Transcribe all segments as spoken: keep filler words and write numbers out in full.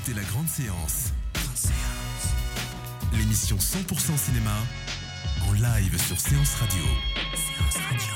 écoutez La Grande Séance. Grande Séance. L'émission cent pour cent cinéma en live sur Séance Radio. Séance Radio.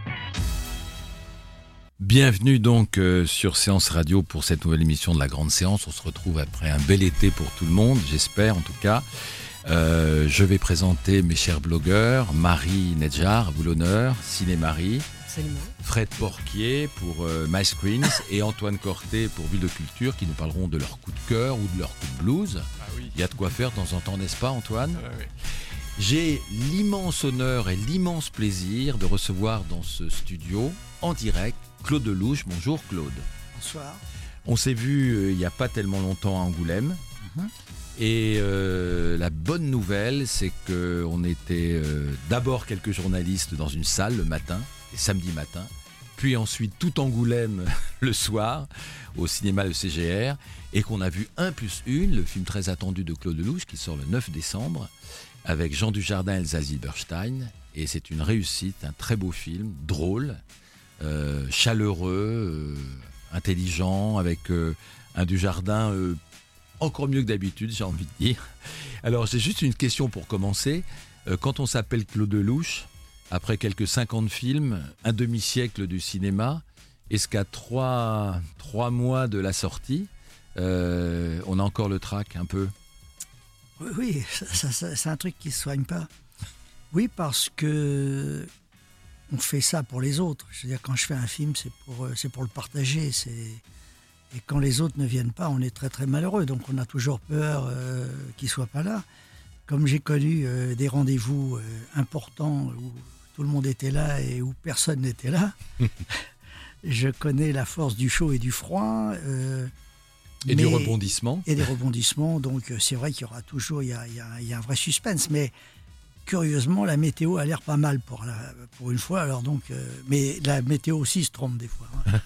Bienvenue donc euh, sur Séance Radio pour cette nouvelle émission de La Grande Séance. On se retrouve après un bel été pour tout le monde, j'espère en tout cas. Euh, je vais présenter mes chers blogueurs, Marie Nedjar, à vous l'honneur, Ciné-Marie, Absolument. Fred Porquier pour euh, My Screens et Antoine Corté pour Bulle de Culture qui nous parleront de leur coup de cœur ou de leur coup de blues. Ah oui. Il y a de quoi faire de temps en temps, n'est-ce pas Antoine ? Ah oui. J'ai l'immense honneur et l'immense plaisir de recevoir dans ce studio, en direct, Claude Lelouch. Bonjour Claude. Bonsoir. On s'est vu euh, il n'y a pas tellement longtemps à Angoulême. Mhm. Et euh, la bonne nouvelle, c'est qu'on était euh, d'abord quelques journalistes dans une salle le matin, et samedi matin, puis ensuite tout Angoulême le soir, au cinéma le C G R, et qu'on a vu un plus une, le film très attendu de Claude Lelouch, qui sort le neuf décembre, avec Jean Dujardin et Elsa Zilberstein. Et c'est une réussite, un très beau film, drôle, euh, chaleureux, euh, intelligent, avec euh, un Dujardin euh, encore mieux que d'habitude, j'ai envie de dire. Alors, j'ai juste une question pour commencer. Euh, quand on s'appelle Claude Lelouch, après quelques cinquante films, un demi-siècle du cinéma, est-ce qu'à trois, trois mois de la sortie, euh, on a encore le trac un peu ? Oui, oui ça, ça, ça, c'est un truc qui ne se soigne pas. Oui, parce que on fait ça pour les autres. Je veux dire, quand je fais un film, c'est pour, c'est pour le partager. C'est... Et quand les autres ne viennent pas, on est très très malheureux. Donc on a toujours peur euh, qu'ils ne soient pas là. Comme j'ai connu euh, des rendez-vous euh, importants où tout le monde était là et où personne n'était là, je connais la force du chaud et du froid. Euh, et mais, du rebondissement. Et des rebondissements. Donc c'est vrai qu'il y aura toujours, il y a, il y a, il y a un vrai suspense. Mais curieusement, la météo a l'air pas mal pour, la, pour une fois. Alors donc, euh, mais la météo aussi se trompe des fois. Hein.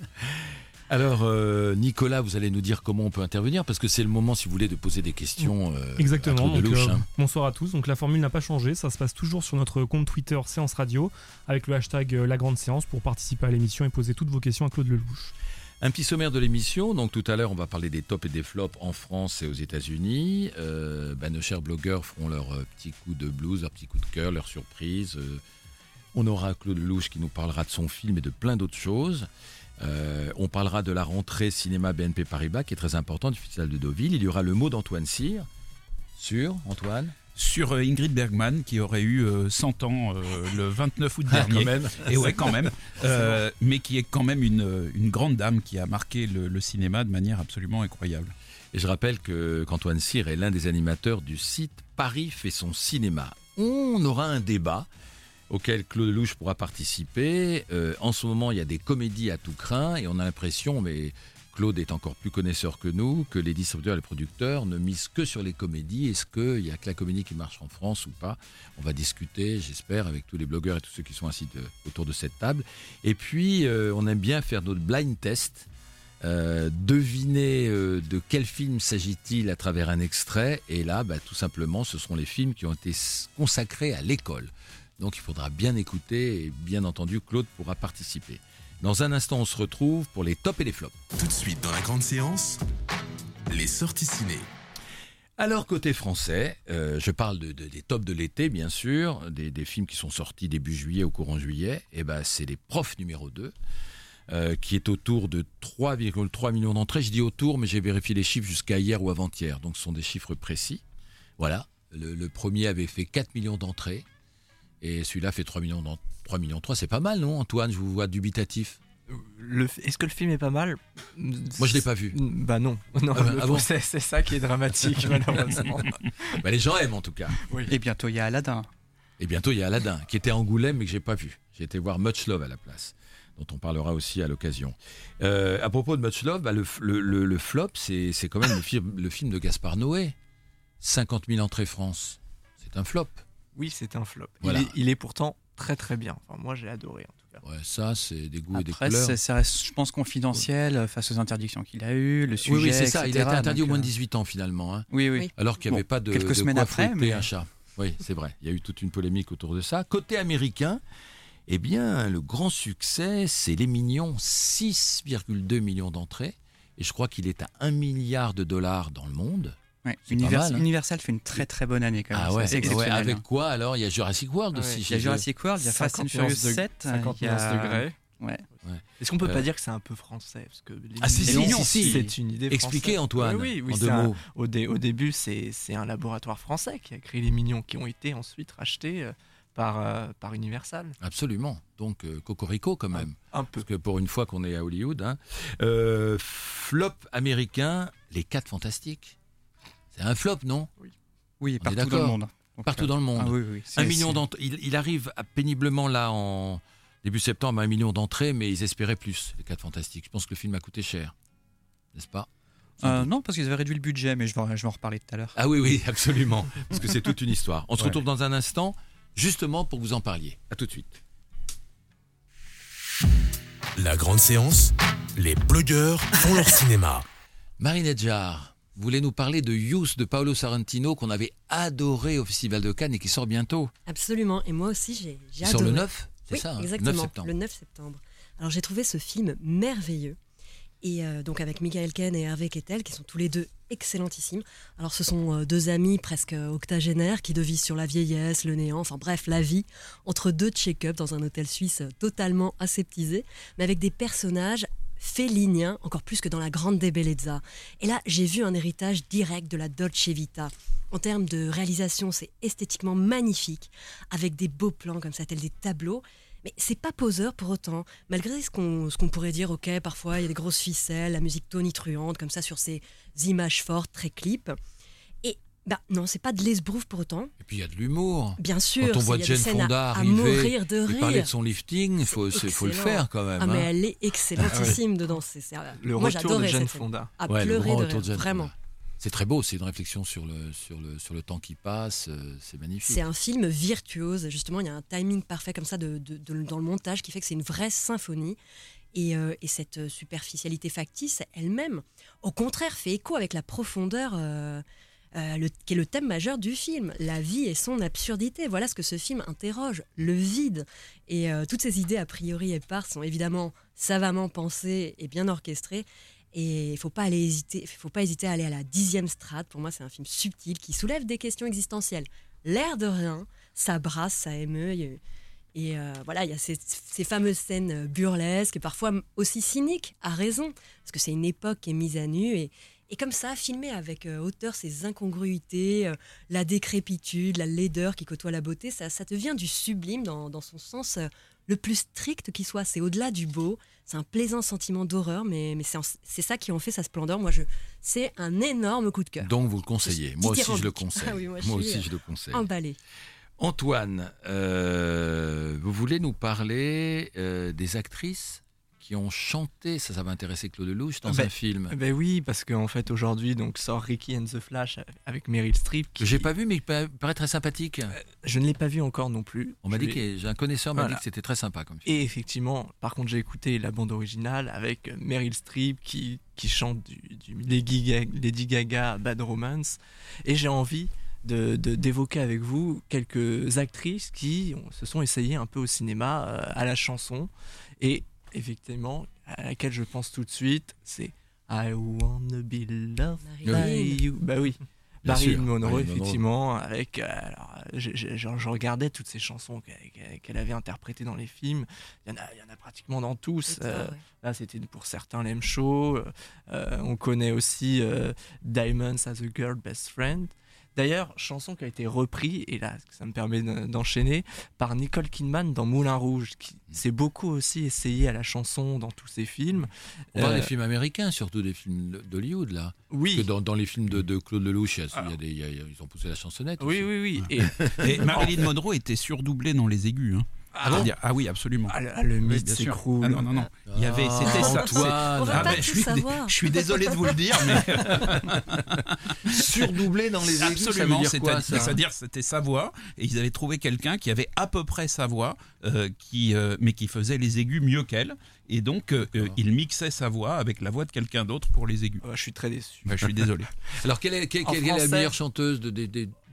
Alors, euh, Nicolas, vous allez nous dire comment on peut intervenir, parce que c'est le moment, si vous voulez, de poser des questions. Euh, Exactement. à Claude Donc, Lelouch, euh, hein. bonsoir à tous. Donc la formule n'a pas changé. Ça se passe toujours sur notre compte Twitter Séance Radio avec le hashtag euh, La Grande Séance pour participer à l'émission et poser toutes vos questions à Claude Lelouch. Un petit sommaire de l'émission. Donc tout à l'heure, on va parler des tops et des flops en France et aux États-Unis. Euh, ben, nos chers blogueurs feront leur euh, petit coup de blues, leur petit coup de cœur, leur surprise. Euh, on aura Claude Lelouch qui nous parlera de son film et de plein d'autres choses. Euh, on parlera de la rentrée cinéma B N P Paribas qui est très importante du Festival de Deauville. Il y aura le mot d'Antoine Cyr sur Antoine sur euh, Ingrid Bergman qui aurait eu euh, cent ans euh, le vingt-neuf août ah, dernier. quand même. Et ouais, quand même. Euh, mais qui est quand même une, une grande dame qui a marqué le, le cinéma de manière absolument incroyable. Et je rappelle que, qu'Antoine Cyr est l'un des animateurs du site Paris fait son cinéma. On aura un débat auquel Claude Lelouch pourra participer. Euh, en ce moment, il y a des comédies à tout crin et on a l'impression, mais Claude est encore plus connaisseur que nous, que les distributeurs et les producteurs ne misent que sur les comédies. Est-ce qu'il n'y a que la comédie qui marche en France ou pas ? On va discuter, j'espère, avec tous les blogueurs et tous ceux qui sont assis de, autour de cette table. Et puis, euh, on aime bien faire notre blind test. Euh, deviner euh, de quel film s'agit-il à travers un extrait. Et là, bah, tout simplement, ce seront les films qui ont été consacrés à l'école. Donc il faudra bien écouter et bien entendu Claude pourra participer. Dans un instant on se retrouve pour les tops et les flops. Tout de suite dans La Grande Séance, les sorties ciné. Alors côté français, euh, je parle de, de, des tops de l'été bien sûr, des, des films qui sont sortis début juillet au courant juillet. Et ben c'est Les Profs numéro deux euh, qui est autour de trois virgule trois millions d'entrées. Je dis autour mais j'ai vérifié les chiffres jusqu'à hier ou avant-hier, donc ce sont des chiffres précis. Voilà, le, le premier avait fait quatre millions d'entrées. Et celui-là fait trois millions, trois millions trois, c'est pas mal, non Antoine, je vous vois dubitatif. Le, est-ce que le film est pas mal ? Moi je l'ai pas vu. Bah non, non ah bah, le, ah bon c'est, c'est ça qui est dramatique malheureusement. Bah, les gens aiment en tout cas. Oui. Et bientôt il y a Aladdin. Et bientôt il y a Aladdin, qui était à Angoulême mais que j'ai pas vu. J'ai été voir Much Love à la place, dont on parlera aussi à l'occasion. Euh, à propos de Much Love, bah, le, le, le, le flop, c'est, c'est quand même le film, le film de Gaspard Noé. cinquante mille entrées France, c'est un flop. Oui, c'est un flop. Voilà. Il, est, il est pourtant très très bien. Enfin, moi, j'ai adoré en tout cas. Ouais, ça, c'est des goûts Après, et des couleurs. c'est, ça reste, je pense, confidentiel ouais. face aux interdictions qu'il a eues, le sujet, oui, oui, c'est ça. et cetera. Il a été interdit donc, au moins de dix-huit ans finalement. Hein. Oui, oui. Oui. Alors qu'il n'y avait bon, pas de, quelques de semaines quoi après, fouetter mais... un chat. Oui, c'est vrai. Il y a eu toute une polémique autour de ça. Côté américain, eh bien, le grand succès, c'est Les Mignons, six virgule deux millions d'entrées. et je crois qu'il est à un milliard de dollars dans le monde. Ouais. C'est Univers- pas mal, hein. Universal fait une très très bonne année quand même. Ah C'est ouais, assez ouais, exceptionnel, avec hein. quoi alors? Il y a Jurassic World Ouais, aussi. Il y chez a eux. Jurassic World, il y a Fast and cinquante Furious nuances de- sept. cinquante il y a- nuances degrés. Ouais. Est-ce qu'on peut Euh, pas dire que c'est un peu français parce que les Ah, si, si, millions, si, si. c'est une idée Expliquez française. Antoine, Oui, oui, en c'est deux un- mots. Au, dé- au début, c'est c'est un laboratoire français qui a créé les Mignons, qui ont été ensuite rachetés euh, par, euh, par Universal. Absolument. Donc euh, Cocorico quand même. Un peu. Parce que pour une fois qu'on est à Hollywood. Hein. Euh, flop américain, Les Quatre Fantastiques. C'est un flop, non? Oui, On est partout dans d'accord. le monde. Donc, Partout euh, dans le monde. Ah oui, oui. Un C'est- million c'est- d'entrées. Il, il arrive à- péniblement là en début septembre à un million d'entrées, mais ils espéraient plus, Les Quatre Fantastiques. Je pense que le film a coûté cher. N'est-ce pas? Euh, non, parce qu'ils avaient réduit le budget, mais je vais, en- je vais en reparler tout à l'heure. Ah oui, oui, absolument. Parce que c'est toute une histoire. On se Ouais. retrouve dans un instant, justement pour vous en parliez. À tout de suite. La grande séance, les blogueurs font leur cinéma. Marie Nedjar, vous voulez nous parler de Youth de Paolo Sorrentino qu'on avait adoré au Festival de Cannes et qui sort bientôt. Absolument, et moi aussi j'ai j'ai Il sort adoré. le neuf, c'est Oui, ça hein, exactement, neuf septembre. le neuf septembre. Alors j'ai trouvé ce film merveilleux, et euh, donc avec Michael Caine et Harvey Keitel, qui sont tous les deux excellentissimes. Alors ce sont euh, deux amis presque octogénaires qui devisent sur la vieillesse, le néant, enfin bref, la vie, entre deux check-up dans un hôtel suisse euh, totalement aseptisé, mais avec des personnages féliniens, encore plus que dans La Grande Bellezza. Et là, j'ai vu un héritage direct de la Dolce Vita. En termes de réalisation, c'est esthétiquement magnifique, avec des beaux plans comme ça, tels des tableaux. Mais c'est pas poseur pour autant. Malgré ce qu'on, ce qu'on pourrait dire, ok, parfois il y a des grosses ficelles, la musique tonitruante, comme ça, sur ces images fortes, très clips. Et bah non, c'est pas de l'esbrouf pour autant. Et puis il y a de l'humour. Bien sûr, Quand on c'est- voit il y a Jane des scènes Fonda à, à arriver mourir de et rire. parler de son lifting, il faut, C'est c'est- faut le excellent. faire quand même. Ah, mais hein. elle est excellentissime dedans. C'est, c'est, Le moi, retour de j'adorais Jane cette scène. Fonda. À Ouais, le pleurer grand de retour de rire, Jane vraiment. Fonda. C'est très beau, c'est une réflexion sur le, sur le, sur le temps qui passe, euh, c'est magnifique. C'est un film virtuose, justement, il y a un timing parfait comme ça de, de- de- dans le montage qui fait que c'est une vraie symphonie. Et, euh, et cette superficialité factice elle-même, au contraire, fait écho avec la profondeur euh, euh, le- qui est le thème majeur du film, la vie et son absurdité. Voilà ce que ce film interroge, le vide. Et euh, toutes ces idées a priori éparses sont évidemment savamment pensées et bien orchestrées. Et il ne faut pas aller hésiter, faut pas hésiter à aller à la dixième strate. Pour moi, c'est un film subtil qui soulève des questions existentielles. L'air de rien, ça brasse, ça émeut. Et euh, voilà, il y a ces, ces fameuses scènes burlesques, parfois aussi cyniques, à raison, parce que c'est une époque qui est mise à nu. Et, et comme ça, filmé avec euh, hauteur ces incongruités, euh, la décrépitude, la laideur qui côtoie la beauté, ça, ça devient du sublime dans, dans son sens euh, le plus strict qui soit. C'est au-delà du beau, c'est un plaisant sentiment d'horreur, mais, mais c'est, en- c'est ça qui en fait sa splendeur. Moi, je, c'est un énorme coup de cœur. Donc vous le conseillez. Moi aussi je le Dithyrambique. conseille. Ah oui, moi, je moi suis, aussi euh, je le conseille. Emballé. Antoine, euh, vous voulez nous parler euh, des actrices qui ont chanté, ça, ça va intéresser Claude Lelouch, dans Ben, un film Ben oui, parce qu'en fait aujourd'hui donc sort Ricky and the Flash avec Meryl Streep. que Qui... j'ai pas vu, mais qui pa- paraît très sympathique. Je ne l'ai pas vu encore non plus. On m'a Je dit vais- que j'ai un connaisseur m'a Voilà. dit que c'était très sympa comme film. Et effectivement, par contre, j'ai écouté la bande originale avec Meryl Streep qui, qui chante du, du Lady Gaga, Lady Gaga Bad Romance. Et j'ai envie de, de- d'évoquer avec vous quelques actrices qui ont- se sont essayées un peu au cinéma, euh, à la chanson. Et effectivement, à laquelle je pense tout de suite, c'est I Wanna Be Loved Marilyn. by You. Bah oui. Bien Marilyn sûr, Monroe, Marilyn Monroe. effectivement, avec. euh, alors, je, je- je- je regardais toutes ces chansons qu'elle, qu'elle- qu'elle avait interprétées dans les films. Il y en a, il y en a pratiquement dans tous. C'est ça, Euh, ouais. Là, c'était pour certains l'M Show. Euh, on connaît aussi euh, Diamonds as a Girl Best Friend. D'ailleurs, chanson qui a été reprise, et là, ça me permet de- d'enchaîner, par Nicole Kidman dans Moulin Rouge, qui s'est beaucoup aussi essayé à la chanson dans tous ses films. On parle Euh, des films américains, surtout des films d'Hollywood, là. Oui. Parce que dans, dans les films de, de Claude Lelouch, il y a- il y a Alors. des- il y a- ils ont poussé la chansonnette. Oui, aussi. oui, oui. Et, Et Marilyn Monroe était surdoublée dans les aigus. Hein. Ah bon C'est-à-dire- ah oui, absolument. ah, le, ah, le mythe bien sûr. s'écroule. Ah non, non, non. Il y avait, c'était ça. Antoine, On va Ah pas ben, tout je, suis, savoir. je suis désolé de vous le dire, mais surdoublé dans les aigus, ça veut absolument, dire quoi, c'est-à-dire, ça c'est-à-dire c'était sa voix, et ils avaient trouvé quelqu'un qui avait à peu près sa voix, euh, qui, euh, mais qui faisait les aigus mieux qu'elle, et donc euh, euh, il mixait sa voix avec la voix de quelqu'un d'autre pour les aigus. Ouais, je suis très déçu. Bah, je suis désolé. Alors, quelle est, quelle, En quelle est la français- meilleure chanteuse de, des- des-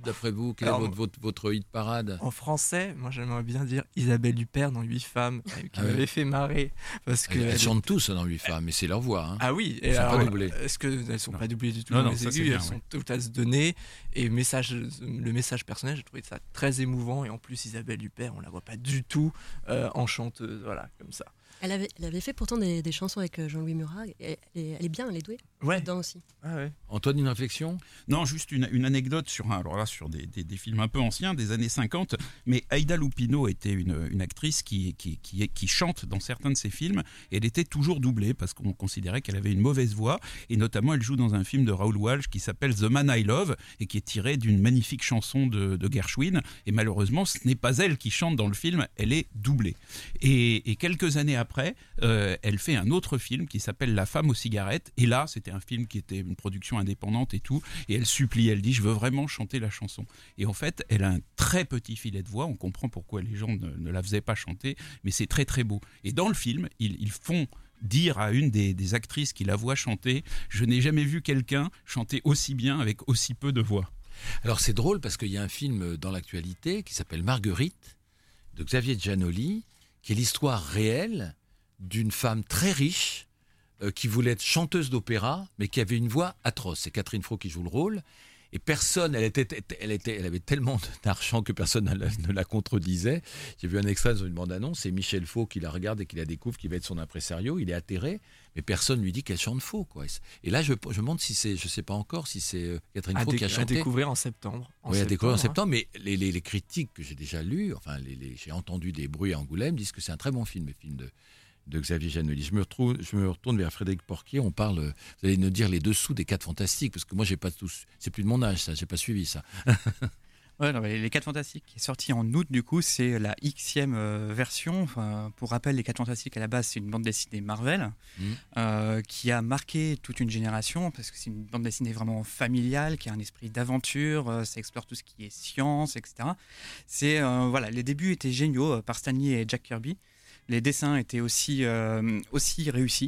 d'après vous? Quel Alors, est votre, votre, votre hit parade? En français, moi j'aimerais bien dire Isabelle Huppert dans Huit femmes, euh, qui Ah ouais. m'avait fait marrer. Parce que Elles, elles elle- chantent tous dans Huit femmes, mais c'est leur voix. Hein. Ah oui, et Elles sont alors, pas doublées. Est-ce qu'elles sont Non. pas doublées du tout? Non, non, les ça, c'est aigus, bien, elles ouais. sont toutes à se donner. Et message, le message personnel, j'ai trouvé ça très émouvant. Et en plus, Isabelle Huppert, on la voit pas du tout euh, en chanteuse, voilà, comme ça. Elle avait, elle avait fait pourtant des, des chansons avec euh, Jean-Louis Murat. Et, et elle est bien, elle est douée. Ouais. Dedans aussi. Ah ouais. Antoine, une réflexion? Non, juste une, une anecdote sur un, alors là, sur des, des, des films un peu anciens, des années cinquante. Mais Aïda Lupino était une, une actrice qui, qui, qui, qui chante dans certains de ses films. Et elle était toujours doublée parce qu'on considérait qu'elle avait une mauvaise voix. Et notamment, elle joue dans un film de Raoul Walsh qui s'appelle The Man I Love et qui est tiré d'une magnifique chanson de, de Gershwin. Et malheureusement, ce n'est pas elle qui chante dans le film, elle est doublée. Et, et quelques années après, euh, elle fait un autre film qui s'appelle La femme aux cigarettes. Et là, c'était un film qui était une production indépendante et tout. Et elle supplie, elle dit, je veux vraiment chanter la chanson. Et en fait, elle a un très petit filet de voix. On comprend pourquoi les gens ne, ne la faisaient pas chanter, mais c'est très très beau. Et dans le film, ils, ils font dire à une des, des actrices qui la voit chanter, je n'ai jamais vu quelqu'un chanter aussi bien avec aussi peu de voix. Alors c'est drôle parce qu'il y a un film dans l'actualité qui s'appelle Marguerite, de Xavier Giannoli, qui est l'histoire réelle d'une femme très riche euh, qui voulait être chanteuse d'opéra, mais qui avait une voix atroce. C'est Catherine Fro qui joue le rôle. Et personne, elle, était, elle, était, elle avait tellement d'argent que personne ne la, ne la contredisait. J'ai vu un extrait dans une bande-annonce, c'est Michel Faux qui la regarde et qui la découvre, qui va être son impresario. Il est atterré, mais personne lui dit qu'elle chante faux, quoi. Et là, je, je me demande si c'est, je ne sais pas encore si c'est euh, Catherine À, Faux dé- qui a à chanté. découvrir en septembre. En Oui, à découvrir en hein. septembre, mais les, les, les critiques que j'ai déjà lues, enfin, les, les, j'ai entendu des bruits à Angoulême, disent que c'est un très bon film, le film de, de Xavier Giannoli. Je me, retrouve, je me retourne vers Frédéric Porquier, on parle, vous allez nous dire les dessous des Quatre Fantastiques, parce que moi, j'ai pas tous, c'est plus de mon âge, ça, j'ai pas suivi ça. Ouais, non, mais les Quatre Fantastiques qui est sorti en août, du coup, c'est la Xème euh, version. Enfin, pour rappel, les Quatre Fantastiques à la base, c'est une bande dessinée Marvel Mmh. euh, qui a marqué toute une génération parce que c'est une bande dessinée vraiment familiale, qui a un esprit d'aventure, euh, ça explore tout ce qui est science, et cetera. C'est euh, voilà, les débuts étaient géniaux euh, par Stan Lee et Jack Kirby. Les dessins étaient aussi euh, aussi réussis.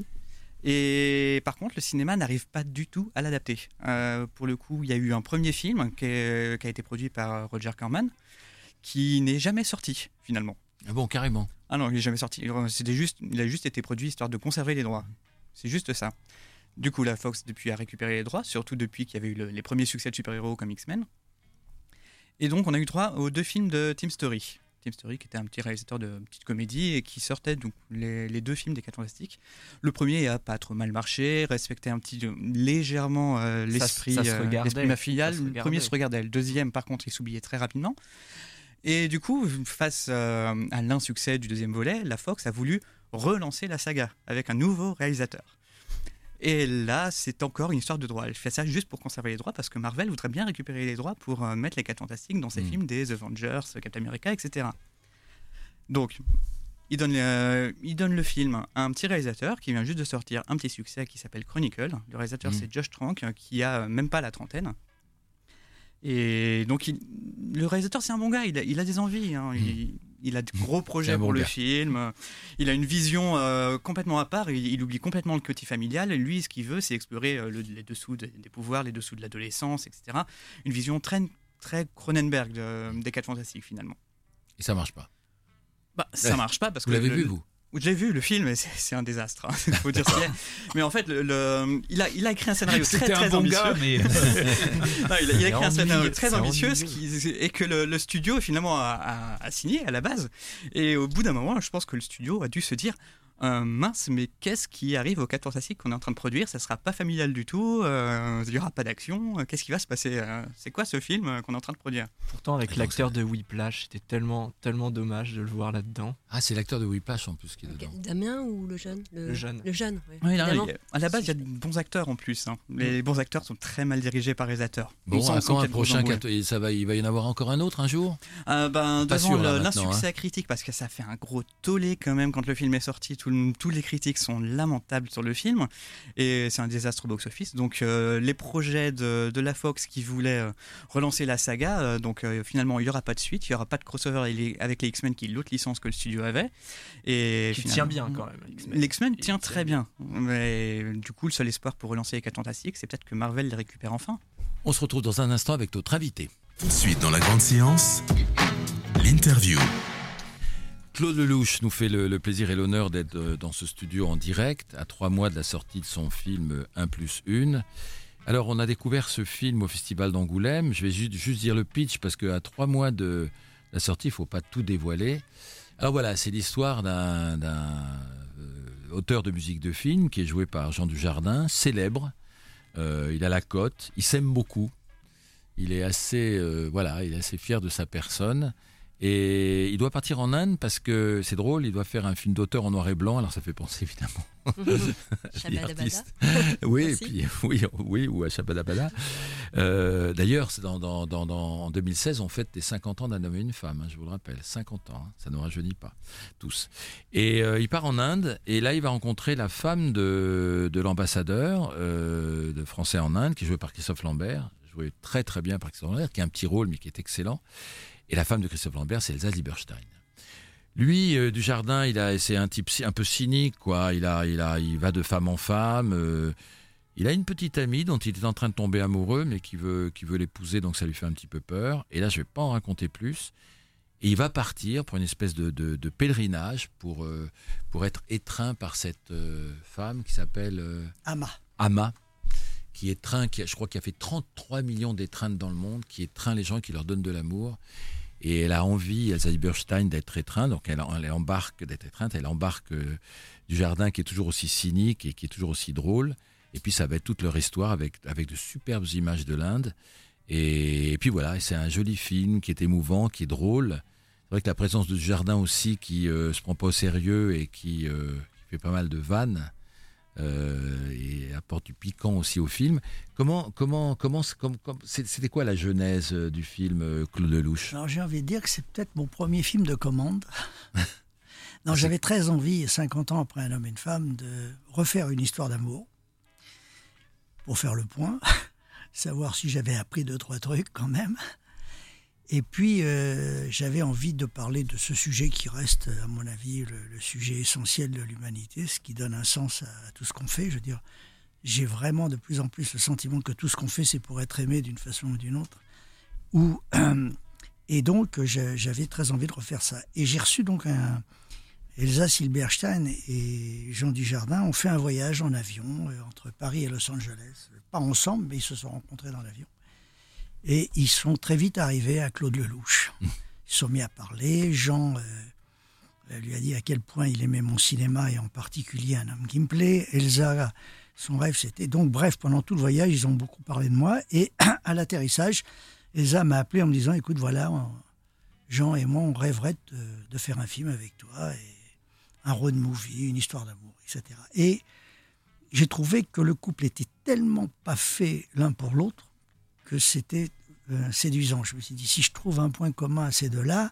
Et par contre, le cinéma n'arrive pas du tout à l'adapter. Euh, pour le coup, il y a eu un premier film qui, est- qui a été produit par Roger Corman, qui n'est jamais sorti finalement. Ah bon, carrément. Ah non, il n'est jamais sorti. C'était juste, il a juste été produit histoire de conserver les droits. C'est juste ça. Du coup, la Fox depuis a récupéré les droits, surtout depuis qu'il y avait eu le- les premiers succès de super-héros comme X-Men. Et donc, on a eu droit aux deux films de Tim Story. Tim Story, qui était un petit réalisateur de petites comédies et qui sortait donc les, les deux films des Quatre Fantastiques. Le premier a pas trop mal marché, respectait un petit légèrement euh, l'esprit, ça se euh, regardait. l'esprit mafia. Ça se Le regardait. premier se regardait, le deuxième, par contre, il s'oubliait très rapidement. Et du coup, face euh, à l'insuccès du deuxième volet, la Fox a voulu relancer la saga avec un nouveau réalisateur. Et là, c'est encore une histoire de droit. Elle fait ça juste pour conserver les droits parce que Marvel voudrait bien récupérer les droits pour euh, mettre les Quatre Fantastiques dans ses Mm. films des Avengers, Captain America, et cetera. Donc, il donne, euh, il donne le film à un petit réalisateur qui vient juste de sortir un petit succès qui s'appelle Chronicle. Le réalisateur, Mm. c'est Josh Trank, qui a même pas la trentaine. Et donc, il- le réalisateur, c'est un bon gars, il a, il a des envies. hein. Il, il a de gros projets un bon pour le gars. film. Il a une vision euh, complètement à part. Il, il oublie complètement le côté familial. Et lui, ce qu'il veut, c'est explorer euh, le- les dessous des, des pouvoirs, les dessous de l'adolescence, et cetera. Une vision très, très Cronenberg de- des Quatre Fantastiques, finalement. Et ça marche pas. Bah, ça Ouais. marche pas parce Vous que l'avez le- vu, vous? Je l'ai vu, le film, et c'est c'est un désastre. hein. Il faut dire ce qu'il est. Mais en fait, le, le- il, a, il a écrit un scénario très, C'était très un bon ambitieux. gars, mais Non, il, a, il a écrit un C'est scénario ennuyeux, très c'est ambitieux ennuyeux. ce qui- et que le, le studio finalement a, a- a signé à la base. Et au bout d'un moment, je pense que le studio a dû se dire euh, mince, mais qu'est-ce qui arrive aux Quatre Fantastiques qu'on est en train de produire? Ça sera pas familial du tout, euh, il y aura pas d'action. euh, Qu'est-ce qui va se passer? euh, C'est quoi ce film euh, qu'on est en train de produire? Pourtant, avec Donc, l'acteur de Whiplash, c'était tellement, tellement dommage de le voir là-dedans. Ah, c'est l'acteur de Whiplash en plus qui est dedans. Damien ou le jeune Le jeune. Le jeune, oui. Oui, non, évidemment. il y a- à la base, il y a de bons acteurs en plus. hein. Les bons acteurs sont très mal dirigés par les réalisateurs. Bon, On sent- à on sent quand qu'il y a un de gros prochain embrouilles. quatre- et ça va, il va y en avoir encore un autre un jour? Euh, ben, Pas devant sûr, là, le- maintenant, l'insuccès critique, parce que ça fait un gros tollé quand même quand le film est sorti. Tout le- tous les critiques sont lamentables sur le film et c'est un désastre au box-office. Donc euh, les projets de, de la Fox qui voulaient euh, relancer la saga, euh, donc euh, finalement il n'y aura pas de suite, il n'y aura pas de crossover avec les, avec les X-Men qui est l'autre licence que le studio avait. Et Qui finalement- tient bien quand même. X-Men. L'X-Men Il tient tient très bien. Mais du coup, le seul espoir pour relancer les Quatre Fantastiques, c'est peut-être que Marvel les récupère enfin. On se retrouve dans un instant avec notre invité. Tout de suite dans la grande séance, l'interview. Claude Lelouch nous fait le, le plaisir et l'honneur d'être dans ce studio en direct, à trois mois de la sortie de son film un plus un. Alors, on a découvert ce film au Festival d'Angoulême. Je vais juste, juste dire le pitch, parce qu'à trois mois de la sortie, il ne faut pas tout dévoiler. Alors voilà, c'est l'histoire d'un, d'un euh, auteur de musique de film qui est joué par Jean Dujardin, célèbre. Euh, il a la cote, il s'aime beaucoup. Il est assez, euh, voilà, il est assez fier de sa personne. Et il doit partir en Inde parce que c'est drôle, il doit faire un film d'auteur en noir et blanc. Alors ça fait penser évidemment à des artistes. Oui, et puis, oui, oui, ou à Shabadabada. Euh, d'ailleurs, c'est dans, dans, dans, dans, en deux mille seize, on fête les cinquante ans d'un homme et une femme, hein, je vous le rappelle. cinquante ans, hein, ça ne rajeunit pas, tous. Et euh, il part en Inde, et là, il va rencontrer la femme de, de l'ambassadeur euh, de français en Inde, qui est jouée par Christophe Lambert, joué très très bien par Christophe Lambert, qui a un petit rôle, mais qui est excellent. Et la femme de Christophe Lambert, c'est Elsa Zilberstein. Lui, euh, Dujardin, il a, c'est un type un peu cynique, quoi. Il, a, il, a, il va de femme en femme. Euh, il a une petite amie dont il est en train de tomber amoureux, mais qui veut, qui veut l'épouser, donc ça lui fait un petit peu peur. Et là, je ne vais pas en raconter plus. Et il va partir pour une espèce de, de, de pèlerinage pour, euh, pour être étreint par cette euh, femme qui s'appelle... Euh, Ama. Ama. Qui étreint, qui a, je crois qu'il a fait trente-trois millions d'étreintes dans le monde, qui étreint les gens, qui leur donne de l'amour. Et elle a envie, Elsa Zilberstein, d'être étreinte, donc elle, elle embarque d'être étreinte, elle embarque euh, Dujardin, qui est toujours aussi cynique et qui est toujours aussi drôle. Et puis ça va être toute leur histoire avec, avec de superbes images de l'Inde. Et, et puis voilà, c'est un joli film qui est émouvant, qui est drôle. C'est vrai que la présence de Dujardin aussi, qui euh, se prend pas au sérieux et qui, euh, qui fait pas mal de vannes, Euh, et apporte du piquant aussi au film. Comment, comment, comment, comme, comme, c'était quoi la genèse du film, Claude Lelouch? Alors j'ai envie de dire que c'est peut-être mon premier film de commande. Non, j'avais très envie, cinquante ans après Un homme et une femme, de refaire une histoire d'amour pour faire le point, savoir si j'avais appris deux, trois trucs quand même. Et puis, euh, j'avais envie de parler de ce sujet qui reste, à mon avis, le, le sujet essentiel de l'humanité, ce qui donne un sens à, à tout ce qu'on fait. Je veux dire, j'ai vraiment de plus en plus le sentiment que tout ce qu'on fait, c'est pour être aimé d'une façon ou d'une autre. Ou, euh, et donc, je, j'avais très envie de refaire ça. Et j'ai reçu donc un... Elsa Zilberstein et Jean Dujardin ont fait un voyage en avion euh, entre Paris et Los Angeles. Pas ensemble, mais ils se sont rencontrés dans l'avion. Et ils sont très vite arrivés à Claude Lelouch. Ils se sont mis à parler. Jean euh, lui a dit à quel point il aimait mon cinéma et en particulier Un homme qui me plaît. Elsa, son rêve, c'était... Donc, bref, pendant tout le voyage, ils ont beaucoup parlé de moi. Et à l'atterrissage, Elsa m'a appelé en me disant, écoute, voilà, on, Jean et moi, on rêverait de, de faire un film avec toi, et un road movie, une histoire d'amour, et cetera. Et j'ai trouvé que le couple était tellement pas fait l'un pour l'autre que c'était euh, séduisant. Je me suis dit, si je trouve un point commun à ces deux-là,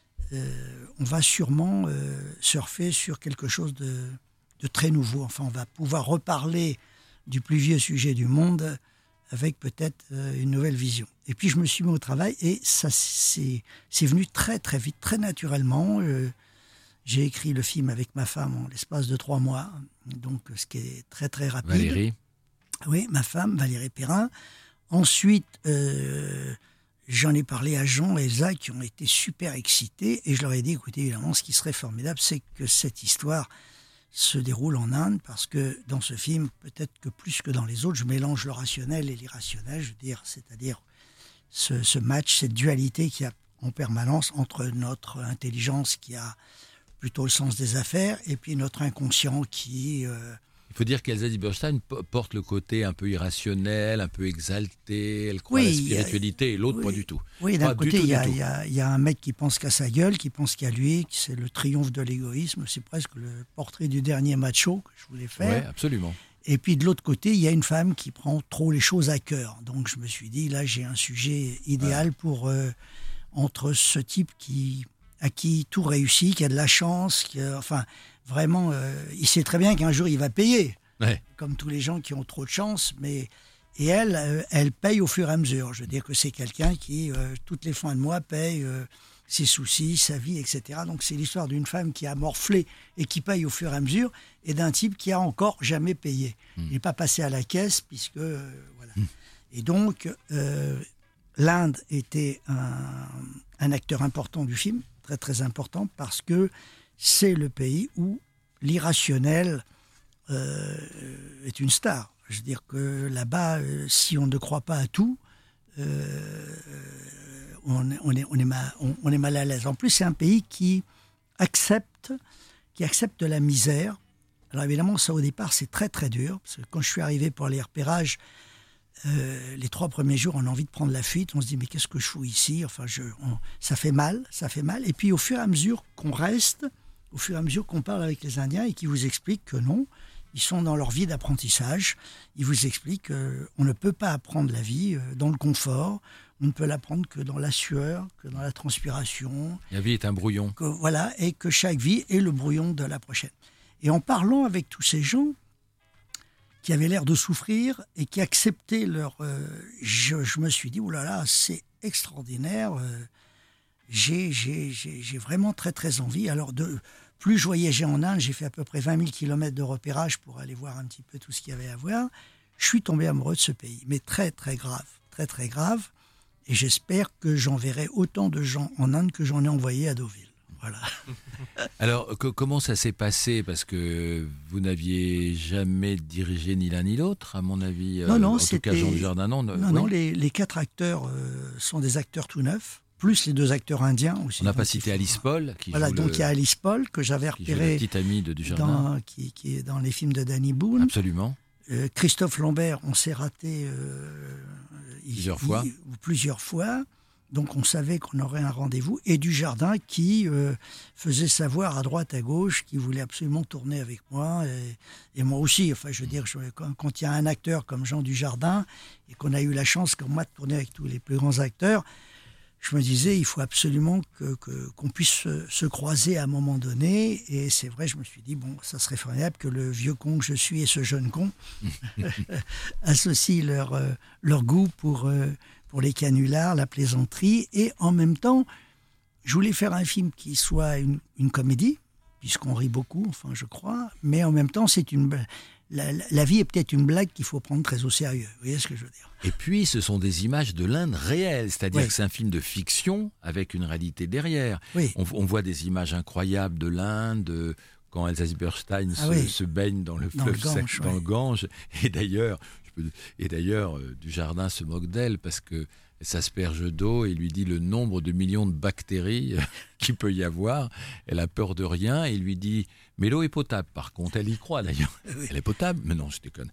euh, on va sûrement euh, surfer sur quelque chose de, de très nouveau. Enfin, on va pouvoir reparler du plus vieux sujet du monde avec peut-être euh, une nouvelle vision. Et puis, je me suis mis au travail et ça c'est, c'est venu très, très vite, très naturellement. Euh, j'ai écrit le film avec ma femme en l'espace de trois mois, donc ce qui est très, très rapide. Valérie. Oui, ma femme, Valérie Perrin. Ensuite, euh, j'en ai parlé à Jean et Elsa qui ont été super excités et je leur ai dit, écoutez, évidemment, ce qui serait formidable, c'est que cette histoire se déroule en Inde parce que dans ce film, peut-être que plus que dans les autres, je mélange le rationnel et l'irrationnel, je veux dire, c'est-à-dire ce, ce match, cette dualité qu'il y a en permanence entre notre intelligence qui a plutôt le sens des affaires et puis notre inconscient qui... Euh, Il faut dire qu'Elsa Zilberstein porte le côté un peu irrationnel, un peu exalté, elle croit oui, à la spiritualité, a, et l'autre oui, pas du tout. Oui, d'un pas côté, il y, y, y, y a un mec qui pense qu'à sa gueule, qui pense qu'à lui, que c'est le triomphe de l'égoïsme, c'est presque le portrait du dernier macho que je voulais faire. Oui, absolument. Et puis de l'autre côté, il y a une femme qui prend trop les choses à cœur. Donc je me suis dit, là, j'ai un sujet idéal ouais. pour euh, entre ce type qui, à qui tout réussit, qui a de la chance, qui a, enfin, vraiment, euh, il sait très bien qu'un jour, il va payer. Ouais. Comme tous les gens qui ont trop de chance, mais et elle, euh, elle paye au fur et à mesure. Je veux dire que c'est quelqu'un qui, euh, toutes les fins de mois, paye euh, ses soucis, sa vie, et cetera. Donc c'est l'histoire d'une femme qui a morflé et qui paye au fur et à mesure, et d'un type qui a encore jamais payé. Mmh. Il n'est pas passé à la caisse, puisque... Euh, voilà. Mmh. Et donc, euh, l'Inde était un, un acteur important du film, très très important, parce que c'est le pays où l'irrationnel euh, est une star. Je veux dire que là-bas, euh, si on ne croit pas à tout, euh, on, on, est, on, est mal, on, on est mal à l'aise. En plus, c'est un pays qui accepte, qui accepte la misère. Alors évidemment, ça au départ, c'est très très dur, parce que quand je suis arrivé pour les repérages, euh, les trois premiers jours, on a envie de prendre la fuite. On se dit, mais qu'est-ce que je fous ici? Enfin, je, on, ça fait mal, ça fait mal. Et puis au fur et à mesure qu'on reste, au fur et à mesure qu'on parle avec les Indiens et qu'ils vous expliquent que non, ils sont dans leur vie d'apprentissage. Ils vous expliquent qu'on ne peut pas apprendre la vie dans le confort. On ne peut l'apprendre que dans la sueur, que dans la transpiration. La vie est un brouillon. Que, voilà, et que chaque vie est le brouillon de la prochaine. Et en parlant avec tous ces gens qui avaient l'air de souffrir et qui acceptaient leur... Euh, je, je me suis dit, oh là là, c'est extraordinaire. Euh, j'ai, j'ai, j'ai, j'ai vraiment très très envie. Alors, de, plus je voyageais en Inde, j'ai fait à peu près vingt mille kilomètres de repérage pour aller voir un petit peu tout ce qu'il y avait à voir. Je suis tombé amoureux de ce pays, mais très très grave, très très grave. Et j'espère que j'enverrai autant de gens en Inde que j'en ai envoyé à Deauville. Voilà. Alors, que, comment ça s'est passé? Parce que vous n'aviez jamais dirigé ni l'un ni l'autre, à mon avis. Non, non, en c'était... tout cas, Jean Dujardin, non. Non, oui. non, les, les quatre acteurs euh, sont des acteurs tout neufs, plus les deux acteurs indiens aussi. On n'a pas cité Alice Paul. Qui voilà, joue donc le... il y a Alice Paul, que j'avais repéré. La petite amie de Dujardin. Dans, qui, qui est dans les films de Danny Boone. Absolument. Euh, Christophe Lambert, on s'est raté euh, plusieurs il, fois. Il, plusieurs fois. Donc on savait qu'on aurait un rendez-vous. Et Dujardin qui euh, faisait savoir à droite, à gauche, qu'il voulait absolument tourner avec moi. Et, et moi aussi. Enfin, je veux dire, je, quand, quand il y a un acteur comme Jean Dujardin, et qu'on a eu la chance, comme moi, de tourner avec tous les plus grands acteurs, je me disais, il faut absolument que, que, qu'on puisse se, se croiser à un moment donné. Et c'est vrai, je me suis dit, bon, ça serait formidable que le vieux con que je suis et ce jeune con associent leur, euh, leur goût pour... Euh, pour les canulars, la plaisanterie, et en même temps, je voulais faire un film qui soit une, une comédie, puisqu'on rit beaucoup, enfin je crois, mais en même temps, c'est une la, la vie est peut-être une blague qu'il faut prendre très au sérieux. Vous voyez ce que je veux dire? Et puis, ce sont des images de l'Inde réelle, c'est-à-dire oui. que c'est un film de fiction avec une réalité derrière. Oui. On, on voit des images incroyables de l'Inde, quand Elsa Zilberstein ah se, oui. se baigne dans le dans fleuve le Gange, sec, oui. dans le Gange, et d'ailleurs... Et d'ailleurs, euh, Dujardin se moque d'elle parce que s'asperge d'eau et lui dit le nombre de millions de bactéries qu'il peut y avoir. Elle a peur de rien et il lui dit « Mais l'eau est potable, par contre. » Elle y croit d'ailleurs. Oui. Elle est potable? Mais non, je déconne.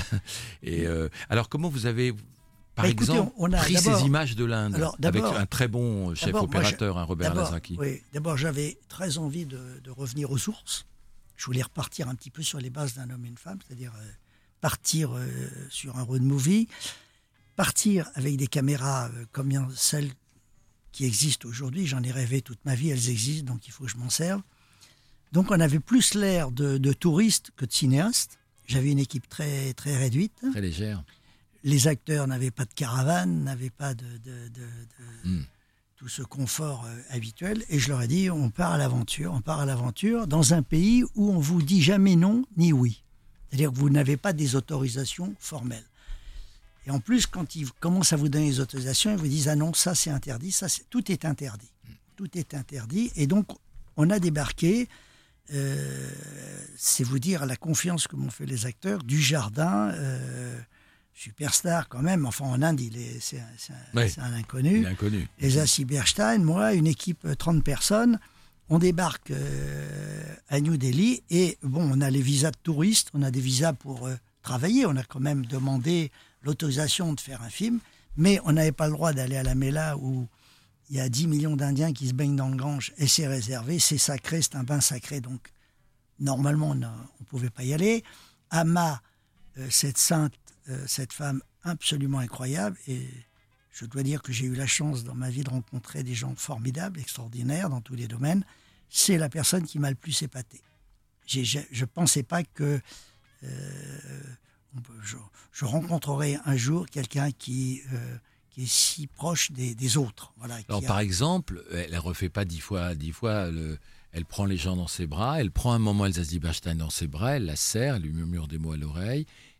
Et euh, alors, comment vous avez, par bah, écoutez, exemple, on a pris ces images de l'Inde alors, avec un très bon chef opérateur, moi, un Robert Lazarki? Oui, d'abord, j'avais très envie de, de revenir aux sources. Je voulais repartir un petit peu sur les bases d'un homme et une femme, c'est-à-dire... Euh, partir euh, sur un road movie, partir avec des caméras euh, comme celles qui existent aujourd'hui. J'en ai rêvé toute ma vie, elles existent, donc il faut que je m'en serve. Donc on avait plus l'air de, de touristes que de cinéastes. J'avais une équipe très, très réduite. Très légère. Les acteurs n'avaient pas de caravane, n'avaient pas de, de, de, de mm. tout ce confort euh, habituel. Et je leur ai dit, on part à l'aventure, on part à l'aventure dans un pays où on vous dit jamais non ni oui. C'est-à-dire que vous n'avez pas des autorisations formelles. Et en plus, quand ils commencent à vous donner des autorisations, ils vous disent « Ah non, ça c'est interdit, ça c'est... » Tout est interdit. Tout est interdit. Et donc, on a débarqué, euh, c'est vous dire la confiance que m'ont fait les acteurs, Dujardin, euh, superstar quand même, enfin en Inde, il est, c'est, c'est, un, oui, c'est un inconnu. Il est inconnu. Elsa Zilberstein, moi, une équipe trente personnes, on débarque euh, à New Delhi et bon, on a les visas de touristes, on a des visas pour euh, travailler, on a quand même demandé l'autorisation de faire un film, mais on n'avait pas le droit d'aller à la Mela où il y a dix millions d'Indiens qui se baignent dans le Gange et c'est réservé, c'est sacré, c'est un bain sacré, donc normalement on ne pouvait pas y aller. Amma, euh, cette sainte, euh, cette femme absolument incroyable, et je dois dire que j'ai eu la chance dans ma vie de rencontrer des gens formidables, extraordinaires dans tous les domaines. C'est la personne qui m'a le plus épaté. J'ai, je ne pensais pas que euh, je, je rencontrerais un jour quelqu'un qui, euh, qui est si proche des, des autres. Voilà, Alors, qui a... par exemple, elle ne refait pas dix fois, dix fois le, elle prend les gens dans ses bras, elle prend un moment Elsa Zilberstein dans ses bras, elle la serre, elle lui murmure des mots à l'oreille,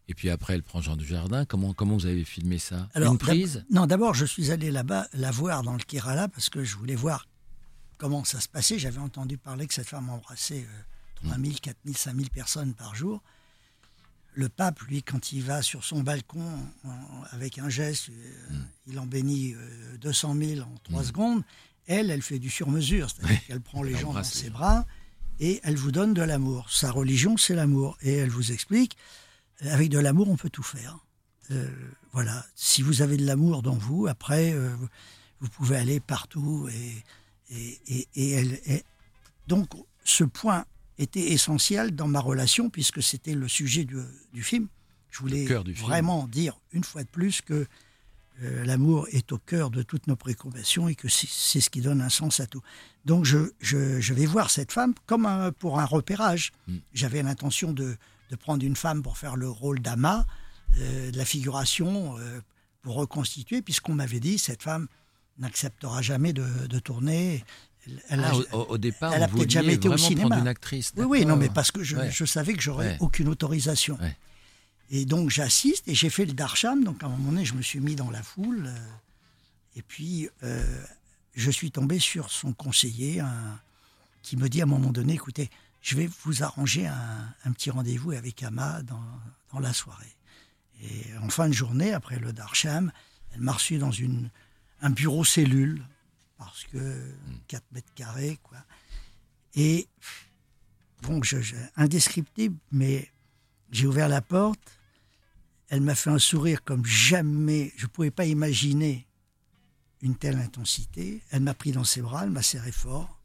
Et puis après, elle prend Jean Dujardin. Comment, comment vous avez filmé ça? Alors, Une prise? d'ab- Non, d'abord, je suis allé là-bas la voir dans le Kerala parce que je voulais voir comment ça se passait. J'avais entendu parler que cette femme embrassait euh, trois mille, quatre mille, cinq mille personnes par jour. Le pape, lui, quand il va sur son balcon en- en- avec un geste, euh, Mm. il en bénit euh, deux cent mille en trois Mm. secondes. Elle, elle fait du sur-mesure, c'est-à-dire Oui. qu'elle prend Elle les gens dans embrasse les ses gens. bras et elle vous donne de l'amour. Sa religion, c'est l'amour. Et elle vous explique, euh, avec de l'amour, on peut tout faire. Euh, voilà, si vous avez de l'amour dans vous, après, euh, vous, vous pouvez aller partout. Et, et, et, et elle, et donc, ce point était essentiel dans ma relation, puisque c'était le sujet du, du film. Je voulais Le cœur du film. vraiment dire, une fois de plus, que euh, l'amour est au cœur de toutes nos préoccupations et que c'est, c'est ce qui donne un sens à tout. Donc, je, je, je vais voir cette femme comme un- pour un repérage. Mm. J'avais l'intention de, de prendre une femme pour faire le rôle d'Ama, euh, de la figuration, euh, pour reconstituer, puisqu'on m'avait dit, cette femme n'acceptera jamais de, de tourner. Elle, elle Ah, a- au, au départ, elle a vous peut-être vouliez jamais été au vraiment cinéma. prendre une actrice. Oui, oui, non, d'accord. mais parce que je, Ouais. je savais que j'aurais Ouais. aucune autorisation. Ouais. Et donc j'assiste et j'ai fait le darsham. Donc à un moment donné, je me suis mis dans la foule. euh, et puis euh, je suis tombé sur son conseiller un- qui me dit à un moment donné, écoutez, je vais vous arranger un, un petit rendez-vous avec Ama dans, dans la soirée. Et en fin de journée, après le darsham, elle m'a reçu dans une, un bureau cellule, parce que quatre mètres carrés, quoi. Et bon, je, je- indescriptible, mais j'ai ouvert la porte, elle m'a fait un sourire comme jamais, je ne pouvais pas imaginer une telle intensité. Elle m'a pris dans ses bras, elle m'a serré fort.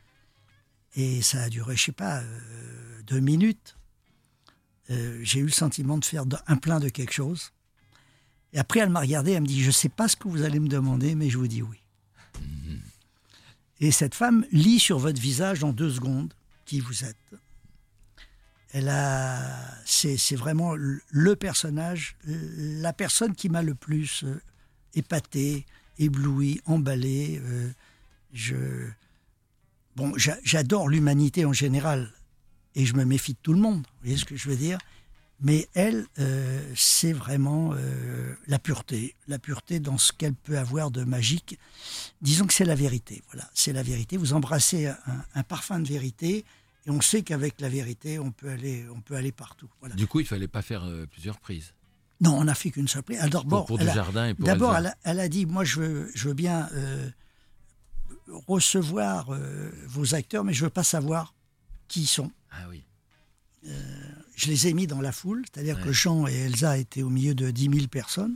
Et ça a duré, je ne sais pas, euh, deux minutes. Euh, j'ai eu le sentiment de faire de- un plein de quelque chose. Et après, elle m'a regardé, elle me dit, je ne sais pas ce que vous allez me demander, mais je vous dis oui. Et cette femme lit sur votre visage en deux secondes qui vous êtes. Elle a, c'est, c'est vraiment le- le personnage, la personne qui m'a le plus euh, épaté, ébloui, emballé. euh, je, bon, j'a- j'adore l'humanité en général et je me méfie de tout le monde. Vous voyez ce que je veux dire? Mais elle, euh, c'est vraiment euh, la pureté, la pureté dans ce qu'elle peut avoir de magique. Disons que c'est la vérité. Voilà, c'est la vérité. Vous embrassez un, un parfum de vérité. Et on sait qu'avec la vérité, on peut aller, on peut aller partout. Voilà. Du coup, il fallait pas faire euh, plusieurs prises. Non, on n'a fait qu'une seule prise. Alors, Pour, bon, pour elle a- Dujardin et pour d'abord, Elsa. elle a, elle a dit, moi, je veux, je veux bien euh, recevoir euh, vos acteurs, mais je veux pas savoir qui ils sont. Ah oui. Je les ai mis dans la foule, c'est-à-dire Ouais. que Jean et Elsa étaient au milieu de dix mille personnes.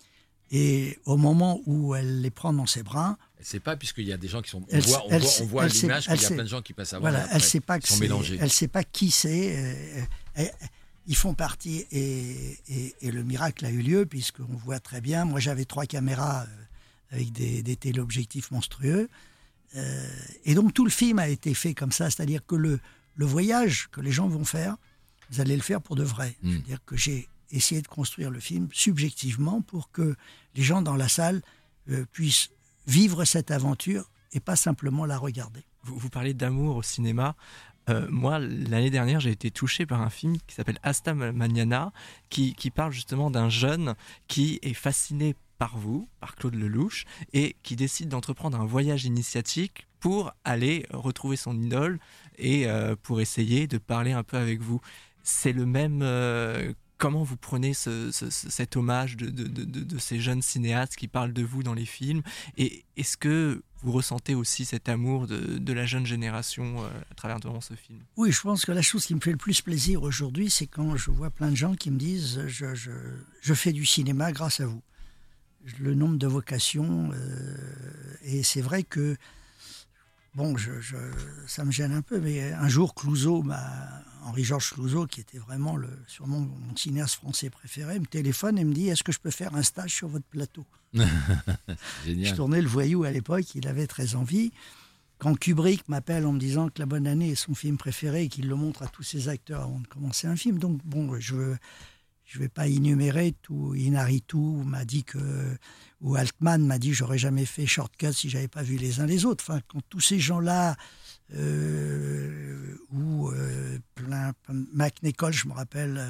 Et au moment où elle les prend dans ses bras, Elle sait pas, puisqu'il y a des gens qui sont. On Elle voit, sait- on elle voit, sait- on voit à elle sait- l'image elle qu'il y a sait- plein de gens qui passent avant. voilà, et après. elle sait pas que Ils sont c'est, mélangés. elle sait pas qui c'est. euh, elle- ils font partie et, et- et le miracle a eu lieu puisqu'on voit très bien. Moi, j'avais trois caméras euh, avec des, des téléobjectifs monstrueux, Euh, et donc tout le film a été fait comme ça, c'est-à-dire que le, le voyage que les gens vont faire, vous allez le faire pour de vrai. Mm. C'est-à-dire que j'ai essayé de construire le film subjectivement pour que les gens dans la salle euh, puissent vivre cette aventure et pas simplement la regarder. Vous, vous parlez d'amour au cinéma. Euh, moi, l'année dernière, j'ai été touché par un film qui s'appelle Asta Magnana, qui, qui parle justement d'un jeune qui est fasciné par vous, par Claude Lelouch, et qui décide d'entreprendre un voyage initiatique pour aller retrouver son idole et euh, pour essayer de parler un peu avec vous. C'est le même... euh, comment vous prenez ce, ce- ce- cet hommage de, de, de, de- de ces jeunes cinéastes qui parlent de vous dans les films? Et est-ce que vous ressentez aussi cet amour de, de la jeune génération euh, à travers dans ce film? Oui, je pense que la chose qui me fait le plus plaisir aujourd'hui, c'est quand je vois plein de gens qui me disent je, je, je fais du cinéma grâce à vous. Le nombre de vocations, euh, et c'est vrai que, bon, je, je, ça me gêne un peu, mais un jour, Clouzot, m'a, Henri-Georges Clouzot, qui était vraiment le, sûrement mon cinéaste français préféré, me téléphone et me dit est-ce que je peux faire un stage sur votre plateau? Je Génial. tournais Le Voyou à l'époque, il avait très envie. Quand Kubrick m'appelle en me disant que La Bonne Année est son film préféré et qu'il le montre à tous ses acteurs avant de commencer un film, donc bon, je veux, je vais pas énumérer tout. Inaritu m'a dit que, ou Altman m'a dit j'aurais jamais fait Shortcut si j'avais pas vu les uns les autres. Enfin, quand tous ces gens-là, euh, ou euh, plein, plein, Mac Nichol, je me rappelle, euh,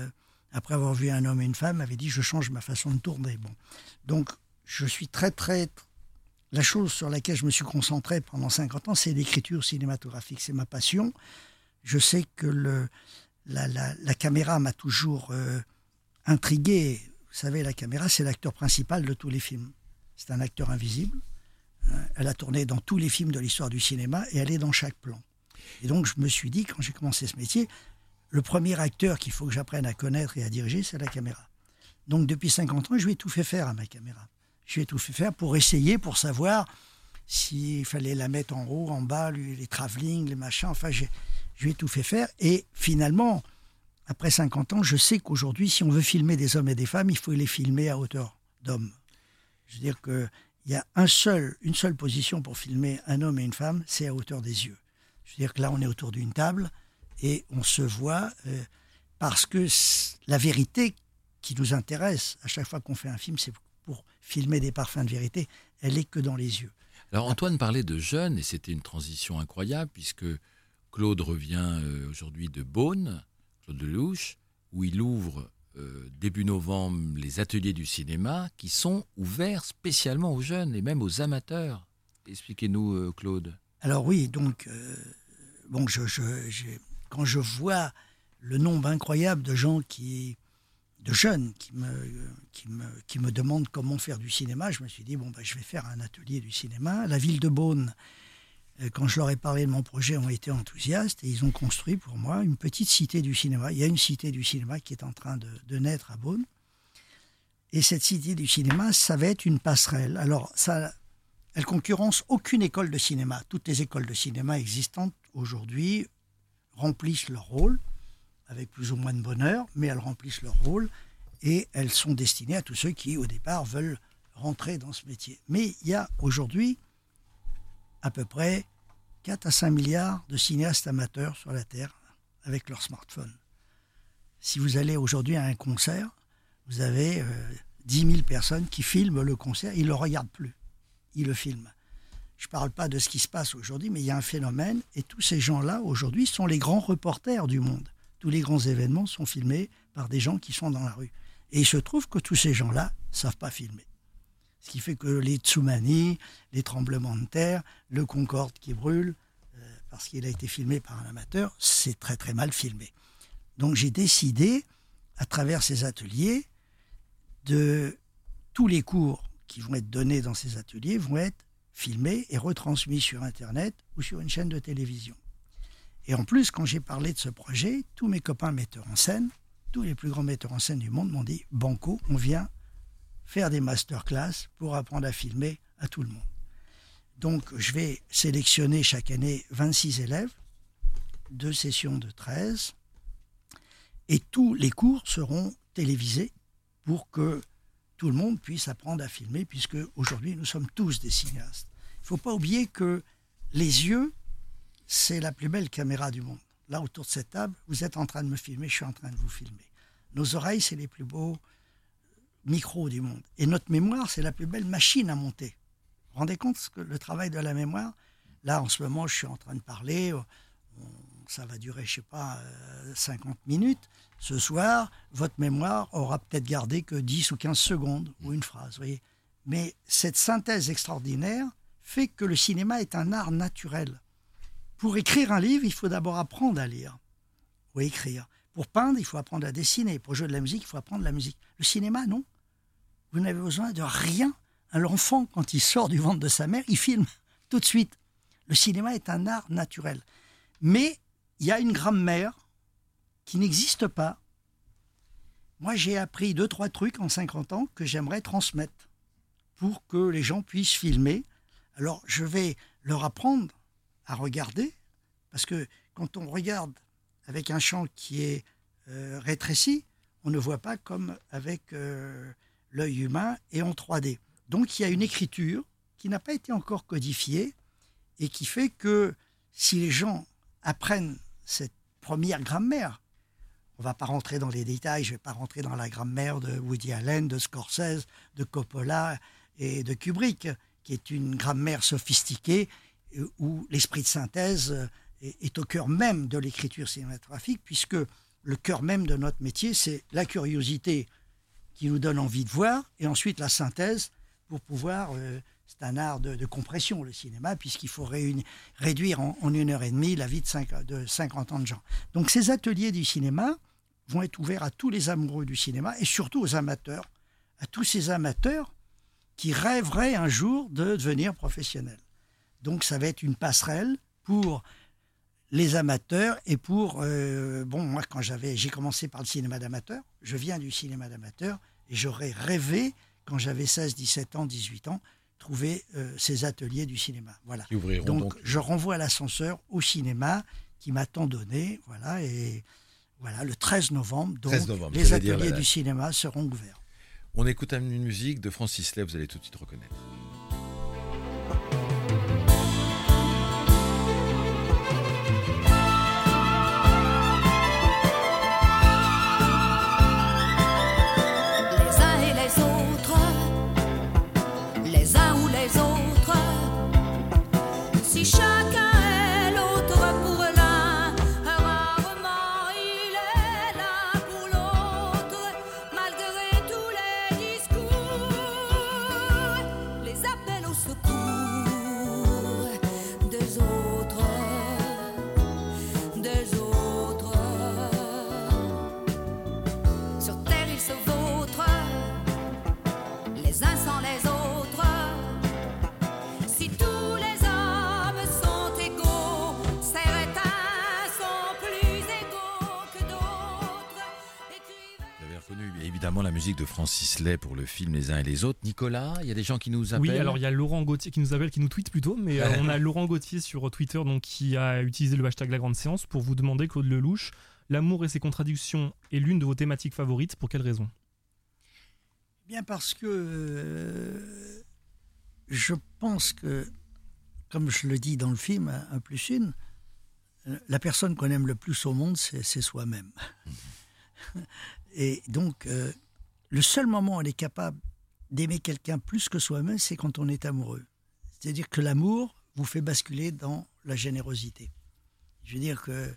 après avoir vu Un homme et une femme, m'avait dit je change ma façon de tourner. Bon. Donc je suis très très... La chose sur laquelle je me suis concentré pendant cinquante ans, c'est l'écriture cinématographique. C'est ma passion. Je sais que le, la, la, la caméra m'a toujours euh, intrigué. Vous savez, la caméra, c'est l'acteur principal de tous les films. C'est un acteur invisible. Elle a tourné dans tous les films de l'histoire du cinéma et elle est dans chaque plan. Et donc, je me suis dit, quand j'ai commencé ce métier, le premier acteur qu'il faut que j'apprenne à connaître et à diriger, c'est la caméra. Donc, depuis cinquante ans, je lui ai tout fait faire à ma caméra. Je lui ai tout fait faire pour essayer, pour savoir s'il fallait la mettre en haut, en bas, les travelling, les machins. Enfin, j'ai, je lui ai tout fait faire. Et finalement, après cinquante ans, je sais qu'aujourd'hui, si on veut filmer des hommes et des femmes, il faut les filmer à hauteur d'homme. Je veux dire qu'il y a un seul, une seule position pour filmer un homme et une femme, c'est à hauteur des yeux. Je veux dire que là, on est autour d'une table et on se voit euh, parce que la vérité qui nous intéresse à chaque fois qu'on fait un film, c'est pour filmer des parfums de vérité, elle n'est que dans les yeux. Alors Antoine parlait de jeunes et c'était une transition incroyable puisque Claude revient euh, aujourd'hui de Beaune, Claude Lelouch, où il ouvre euh, début novembre les ateliers du cinéma qui sont ouverts spécialement aux jeunes et même aux amateurs. Expliquez-nous euh, Claude. Alors oui, donc euh, bon, je, je, je, quand je vois le nombre incroyable de gens qui... de jeunes qui me, qui, me, qui me demandent comment faire du cinéma, je me suis dit, bon, ben, je vais faire un atelier du cinéma. La ville de Beaune, quand je leur ai parlé de mon projet, ont été enthousiastes et ils ont construit pour moi une petite cité du cinéma. Il y a une cité du cinéma qui est en train de, de naître à Beaune. Et cette cité du cinéma, ça va être une passerelle. Alors, ça, elle concurrence aucune école de cinéma. Toutes les écoles de cinéma existantes aujourd'hui remplissent leur rôle, avec plus ou moins de bonheur, mais elles remplissent leur rôle et elles sont destinées à tous ceux qui, au départ, veulent rentrer dans ce métier. Mais il y a aujourd'hui à peu près quatre à cinq milliards de cinéastes amateurs sur la Terre avec leur smartphone. Si vous allez aujourd'hui à un concert, vous avez euh, dix mille personnes qui filment le concert, ils ne le regardent plus, ils le filment. Je ne parle pas de ce qui se passe aujourd'hui, mais il y a un phénomène et tous ces gens-là, aujourd'hui, sont les grands reporters du monde. Tous les grands événements sont filmés par des gens qui sont dans la rue. Et il se trouve que tous ces gens-là ne savent pas filmer. Ce qui fait que les tsunamis, les tremblements de terre, le Concorde qui brûle, euh, parce qu'il a été filmé par un amateur, c'est très très mal filmé. Donc j'ai décidé, à travers ces ateliers, de tous les cours qui vont être donnés dans ces ateliers vont être filmés et retransmis sur Internet ou sur une chaîne de télévision. Et en plus, quand j'ai parlé de ce projet, tous mes copains metteurs en scène, tous les plus grands metteurs en scène du monde m'ont dit « Banco, on vient faire des masterclass pour apprendre à filmer à tout le monde ». Donc, je vais sélectionner chaque année vingt-six élèves, deux sessions de treize, et tous les cours seront télévisés pour que tout le monde puisse apprendre à filmer, puisque aujourd'hui, nous sommes tous des cinéastes. Il ne faut pas oublier que les yeux, c'est la plus belle caméra du monde. Là, autour de cette table, vous êtes en train de me filmer, je suis en train de vous filmer. Nos oreilles, c'est les plus beaux micros du monde. Et notre mémoire, c'est la plus belle machine à monter. Vous vous rendez compte que le travail de la mémoire, là, en ce moment, je suis en train de parler, on, ça va durer, je ne sais pas, euh, cinquante minutes. Ce soir, votre mémoire aura peut-être gardé que dix ou quinze secondes, ou une phrase, vous voyez. Mais cette synthèse extraordinaire fait que le cinéma est un art naturel. Pour écrire un livre, il faut d'abord apprendre à lire ou à écrire. Pour peindre, il faut apprendre à dessiner. Pour jouer de la musique, il faut apprendre la musique. Le cinéma, non. Vous n'avez besoin de rien. L'enfant, quand il sort du ventre de sa mère, il filme tout de suite. Le cinéma est un art naturel. Mais il y a une grammaire qui n'existe pas. Moi, j'ai appris deux, trois trucs en cinquante ans que j'aimerais transmettre pour que les gens puissent filmer. Alors, je vais leur apprendre à regarder, parce que quand on regarde avec un champ qui est euh, rétréci, on ne voit pas comme avec euh, l'œil humain et en trois D. Donc il y a une écriture qui n'a pas été encore codifiée et qui fait que si les gens apprennent cette première grammaire, on ne va pas rentrer dans les détails, je ne vais pas rentrer dans la grammaire de Woody Allen, de Scorsese, de Coppola et de Kubrick, qui est une grammaire sophistiquée où l'esprit de synthèse est au cœur même de l'écriture cinématographique, puisque le cœur même de notre métier, c'est la curiosité qui nous donne envie de voir, et ensuite la synthèse pour pouvoir... Euh, c'est un art de, de compression, le cinéma, puisqu'il faut réunir, réduire en, en une heure et demie la vie de, cinq, de cinquante ans de gens. Donc ces ateliers du cinéma vont être ouverts à tous les amoureux du cinéma, et surtout aux amateurs, à tous ces amateurs qui rêveraient un jour de devenir professionnels. Donc ça va être une passerelle pour les amateurs et pour... Euh, bon, moi, quand j'avais, j'ai commencé par le cinéma d'amateur, je viens du cinéma d'amateur, et j'aurais rêvé, quand j'avais seize, dix-sept ans, dix-huit ans, trouver euh, ces ateliers du cinéma. Voilà. Qui ouvriront donc, donc. Je renvoie l'ascenseur au cinéma qui m'a tant donné. Voilà, et voilà, le treize novembre, donc, treize novembre, les ateliers ateliers du cinéma seront ouverts. On écoute une musique de Francis Lay, vous allez tout de suite reconnaître. Si chacun est l'autre pour l'un, rarement il est là pour l'autre, malgré tous les discours, les appels au secours des autres, des autres. Sur terre ils se vautrent, les uns sans les autres. Si tous les évidemment la musique de Francis Lay pour le film Les uns et les autres. Nicolas, il y a des gens qui nous appellent. Oui, alors il y a Laurent Gauthier qui nous appelle, qui nous tweet plutôt, mais euh, on a Laurent Gauthier sur Twitter donc, qui a utilisé le hashtag La Grande Séance pour vous demander, Claude Lelouch, l'amour et ses contradictions est l'une de vos thématiques favorites, pour quelle raison ? Bien parce que euh, je pense que, comme je le dis dans le film, un plus une, la personne qu'on aime le plus au monde, c'est, c'est soi-même. Et donc, euh, le seul moment où on est capable d'aimer quelqu'un plus que soi-même, c'est quand on est amoureux. C'est-à-dire que l'amour vous fait basculer dans la générosité. Je veux dire que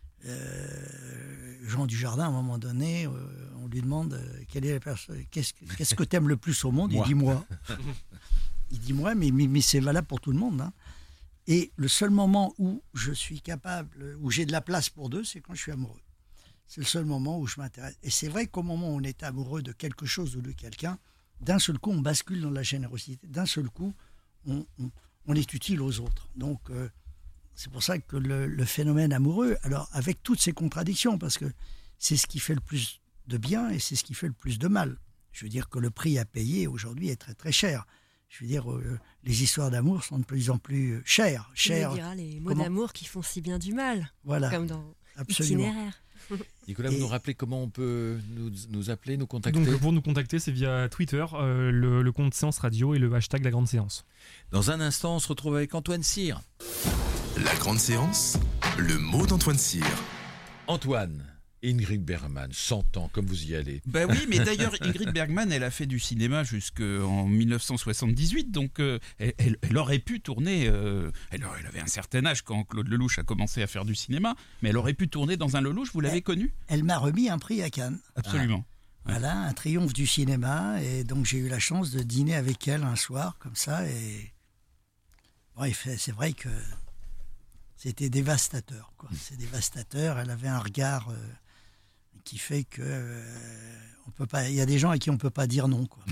euh, Jean Dujardin, à un moment donné, euh, on lui demande euh, quelle est la personne, qu'est-ce, qu'est-ce que tu aimes le plus au monde ? Il dit moi. Il dit moi, mais, mais, mais c'est valable pour tout le monde. Hein. Et le seul moment où je suis capable, où j'ai de la place pour deux, c'est quand je suis amoureux. C'est le seul moment où je m'intéresse. Et c'est vrai qu'au moment où on est amoureux de quelque chose ou de quelqu'un, d'un seul coup, on bascule dans la générosité. D'un seul coup, on, on, on est utile aux autres. Donc, euh, c'est pour ça que le, le phénomène amoureux, alors avec toutes ces contradictions, parce que c'est ce qui fait le plus de bien et c'est ce qui fait le plus de mal. Je veux dire que le prix à payer aujourd'hui est très très cher. Je veux dire, euh, les histoires d'amour sont de plus en plus chères. chères. Tu me diras les mots Comment d'amour qui font si bien du mal. Voilà. Comme dans Absolument. Itinéraire. Nicolas, vous Et- nous rappelez comment on peut nous, nous appeler, nous contacter ? Donc pour nous contacter, c'est via Twitter, euh, le, le compte Séance Radio et le hashtag La Grande Séance. Dans un instant, on se retrouve avec Antoine Cyr. La grande séance, le mot d'Antoine Cyr. Antoine, Ingrid Bergman, cent ans, comme vous y allez. Ben oui, mais d'ailleurs, Ingrid Bergman, elle a fait du cinéma jusqu'en dix-neuf cent soixante-dix-huit, donc euh, elle, elle- elle aurait pu tourner. euh, elle, elle avait un certain âge quand Claude Lelouch a commencé à faire du cinéma, mais elle aurait pu tourner dans un Lelouch. Vous l'avez connu ? Elle m'a remis un prix à Cannes. Absolument. Voilà, un triomphe du cinéma. Et donc, j'ai eu la chance de dîner avec elle un soir, comme ça. Et bref, c'est vrai que c'était dévastateur, quoi. C'est dévastateur. Elle avait un regard euh, qui fait que euh, on peut pas. Il y a des gens à qui on peut pas dire non, quoi.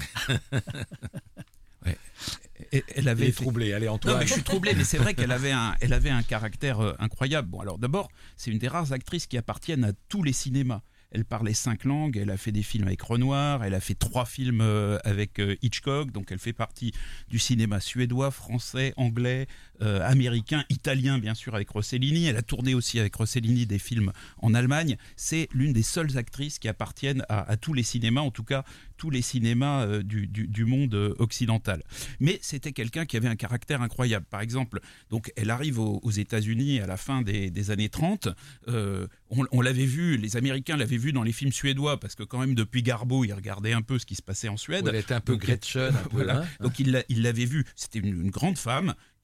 Et- Elle avait Il est fait- troublé, allez Antoine. Non, mais je suis troublé, mais c'est vrai qu'elle avait un, elle avait un caractère euh, incroyable. Bon, alors d'abord, c'est une des rares actrices qui appartiennent à tous les cinémas. Elle parlait cinq langues, elle a fait des films avec Renoir, elle a fait trois films euh, avec euh, Hitchcock, donc elle fait partie du cinéma suédois, français, anglais, euh, américain, italien bien sûr avec Rossellini. Elle a tourné aussi avec Rossellini des films en Allemagne. C'est l'une des seules actrices qui appartiennent à, à tous les cinémas, en tout cas tous les cinémas euh, du, du, du monde euh, occidental. Mais c'était quelqu'un qui avait un caractère incroyable. Par exemple, donc elle arrive aux, aux États-Unis à la fin des, des années trente. Euh, on, on l'avait vu, les Américains l'avaient vu dans les films suédois parce que quand même depuis Garbo, ils regardaient un peu ce qui se passait en Suède. Elle était un peu Donc, Gretchen, un peu, voilà. hein. Donc il l'a- il l'avait vu. C'était une, une grande femme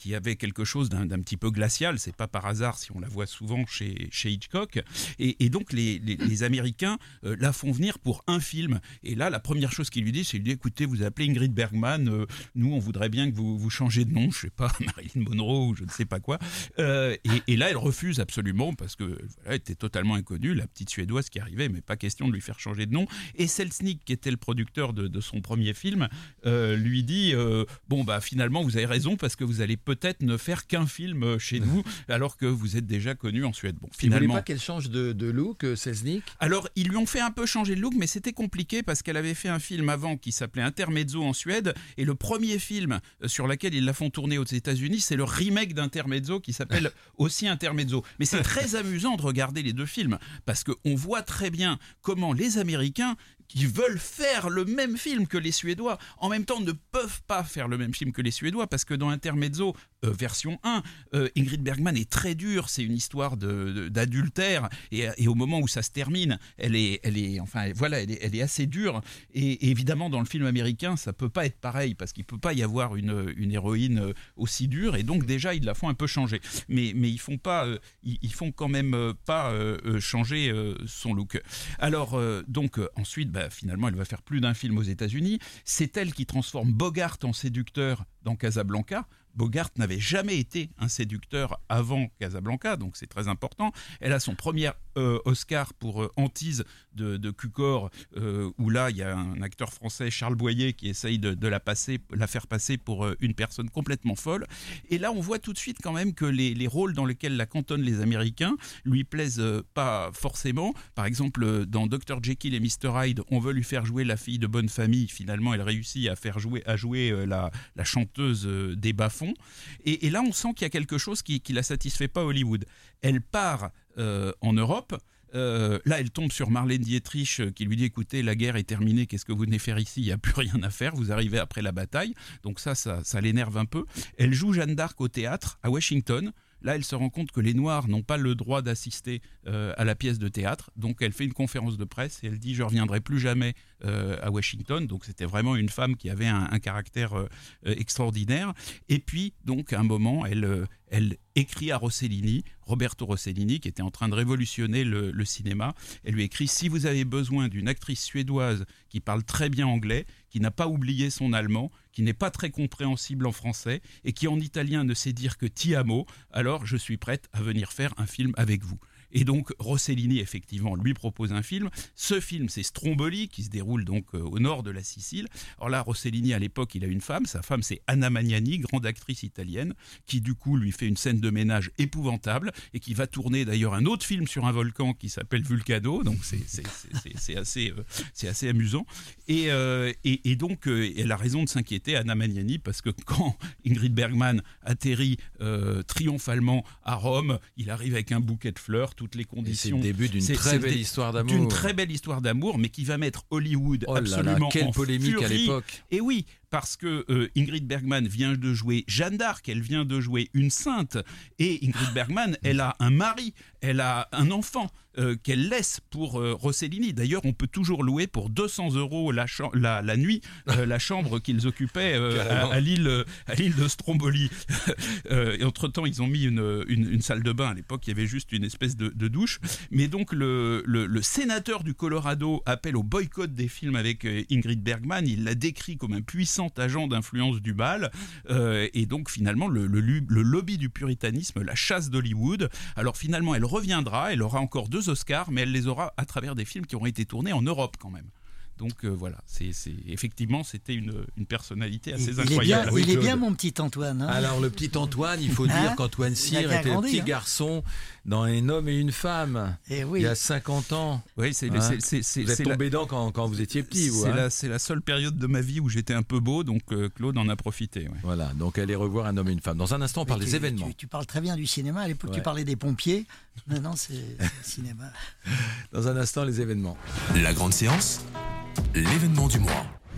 qui avait quelque chose d'un, d'un petit peu glacial. C'est pas par hasard si on la voit souvent chez, chez Hitchcock. Et, et donc les, les, les Américains euh, la font venir pour un film. Et là, la première chose qu'il lui dit, c'est lui dit, écoutez, vous appelez Ingrid Bergman, euh, nous on voudrait bien que vous, vous changez de nom, je sais pas, Marilyn Monroe ou je ne sais pas quoi. Euh, et, et là, elle refuse absolument parce que voilà, elle était totalement inconnue, la petite Suédoise qui arrivait, mais pas question de lui faire changer de nom. Et Selznick, qui était le producteur de, de son premier film, euh, lui dit euh, bon bah finalement vous avez raison parce que vous allez peut-être ne faire qu'un film chez nous alors que vous êtes déjà connu en Suède. Bon, finalement. Il voulait pas qu'elle change de, de look, Selznick ? Alors ils lui ont fait un peu changer de look, mais c'était compliqué parce qu'elle avait fait un film avant qui s'appelait Intermezzo en Suède, et le premier film sur lequel ils la font tourner aux États-Unis, c'est le remake d'Intermezzo qui s'appelle aussi Intermezzo. Mais c'est très amusant de regarder les deux films parce qu'on voit très bien comment les Américains qui veulent faire le même film que les Suédois, en même temps ne peuvent pas faire le même film que les Suédois, parce que dans Intermezzo, euh, version un, euh, Ingrid Bergman est très dure, c'est une histoire de, de, d'adultère, et, et au moment où ça se termine, elle est, elle est, enfin, voilà, elle est, elle est assez dure, et, et évidemment dans le film américain, ça peut pas être pareil, parce qu'il peut pas y avoir une, une héroïne aussi dure, et donc déjà ils la font un peu changer, mais, mais ils font pas, euh, ils, ils font quand même pas euh, changer euh, son look. Alors euh, donc euh, ensuite, bah, finalement, elle va faire plus d'un film aux États-Unis. C'est elle qui transforme Bogart en séducteur dans Casablanca. Bogart n'avait jamais été un séducteur avant Casablanca, donc c'est très important. Elle a son premier euh, Oscar pour euh, Antise de, de Cukor, euh, où là il y a un acteur français, Charles Boyer, qui essaye de, de la, passer, la faire passer pour euh, une personne complètement folle. Et là on voit tout de suite quand même que les, les rôles dans lesquels la cantonnent les Américains lui plaisent euh, pas forcément. Par exemple, dans docteur Jekyll et mister Hyde, on veut lui faire jouer la fille de bonne famille. Finalement, elle réussit à faire jouer, à jouer euh, la, la chanteuse euh, des bas-fonds. Et, et là, on sent qu'il y a quelque chose qui ne la satisfait pas à Hollywood. Elle part euh, en Europe. Euh, là, elle tombe sur Marlène Dietrich euh, qui lui dit « Écoutez, la guerre est terminée, qu'est-ce que vous venez faire ici ? Il n'y a plus rien à faire, vous arrivez après la bataille. » Donc ça, ça, ça l'énerve un peu. Elle joue Jeanne d'Arc au théâtre à Washington. Là, elle se rend compte que les Noirs n'ont pas le droit d'assister euh, à la pièce de théâtre. Donc, elle fait une conférence de presse et elle dit « Je ne reviendrai plus jamais euh, à Washington ». Donc, c'était vraiment une femme qui avait un, un caractère euh, extraordinaire. Et puis, donc, à un moment, elle, euh, elle écrit à Rossellini, Roberto Rossellini, qui était en train de révolutionner le, le cinéma. Elle lui écrit « Si vous avez besoin d'une actrice suédoise qui parle très bien anglais, qui n'a pas oublié son allemand, qui n'est pas très compréhensible en français et qui en italien ne sait dire que ti amo, alors je suis prête à venir faire un film avec vous ». Et donc Rossellini, effectivement, lui propose un film. Ce film, c'est Stromboli, qui se déroule donc euh, au nord de la Sicile. Alors là, Rossellini, à l'époque, il a une femme. Sa femme, c'est Anna Magnani, grande actrice italienne, qui du coup lui fait une scène de ménage épouvantable et qui va tourner d'ailleurs un autre film sur un volcan qui s'appelle Vulcano. Donc c'est, c'est, c'est, c'est, c'est, assez, euh, c'est assez amusant. Et, euh, et, et donc, euh, elle a raison de s'inquiéter, Anna Magnani, parce que quand Ingrid Bergman atterrit euh, triomphalement à Rome, il arrive avec un bouquet de fleurs, toutes les conditions. Et c'est le début d'une c'est, très c'est belle dé- histoire d'amour. D'une très belle histoire d'amour, mais qui va mettre Hollywood Oh là là, absolument quelle en polémique furie. à l'époque. Et oui, parce que euh, Ingrid Bergman vient de jouer Jeanne d'Arc, elle vient de jouer une sainte, et Ingrid Bergman, elle a un mari, elle a un enfant euh, qu'elle laisse pour euh, Rossellini. D'ailleurs, on peut toujours louer pour deux cents euros la, cha- la, la nuit euh, la chambre qu'ils occupaient euh, à, à, l'île, à l'île de Stromboli. euh, et entre-temps, ils ont mis une, une, une salle de bain. À l'époque, il y avait juste une espèce de, de douche. Mais donc, le, le, le sénateur du Colorado appelle au boycott des films avec euh, Ingrid Bergman. Il la décrit comme un puissant agent d'influence du mal. Euh, et donc, finalement, le, le, le lobby du puritanisme la chasse d'Hollywood. Alors, finalement, elle reviendra. Elle aura encore deux Oscars, mais elle les aura à travers des films qui auront été tournés en Europe quand même. Donc euh, voilà, c'est, c'est, effectivement, c'était une, une personnalité assez il, incroyable. Il est bien, Oui, il est Claude. bien mon petit Antoine. Hein. Alors le petit Antoine, il faut Hein dire qu'Antoine Cyr qu'à était le grandir, petit hein. garçon dans Un homme et une femme, Et oui. il y a cinquante ans. Oui, c'est, Hein c'est, c'est, c'est, Vous êtes c'est tombé la, dedans quand, quand vous étiez petit, vous. c'est, hein la, c'est la seule période de ma vie où j'étais un peu beau, donc euh, Claude en a profité. Ouais. Voilà, donc allez revoir Un homme et une femme. Dans un instant, on parle Mais des tu, événements. Tu, tu parles très bien du cinéma. À l'époque, Ouais. tu parlais des pompiers. Maintenant, c'est, c'est le cinéma. Dans un instant, les événements. La grande séance, l'événement du mois.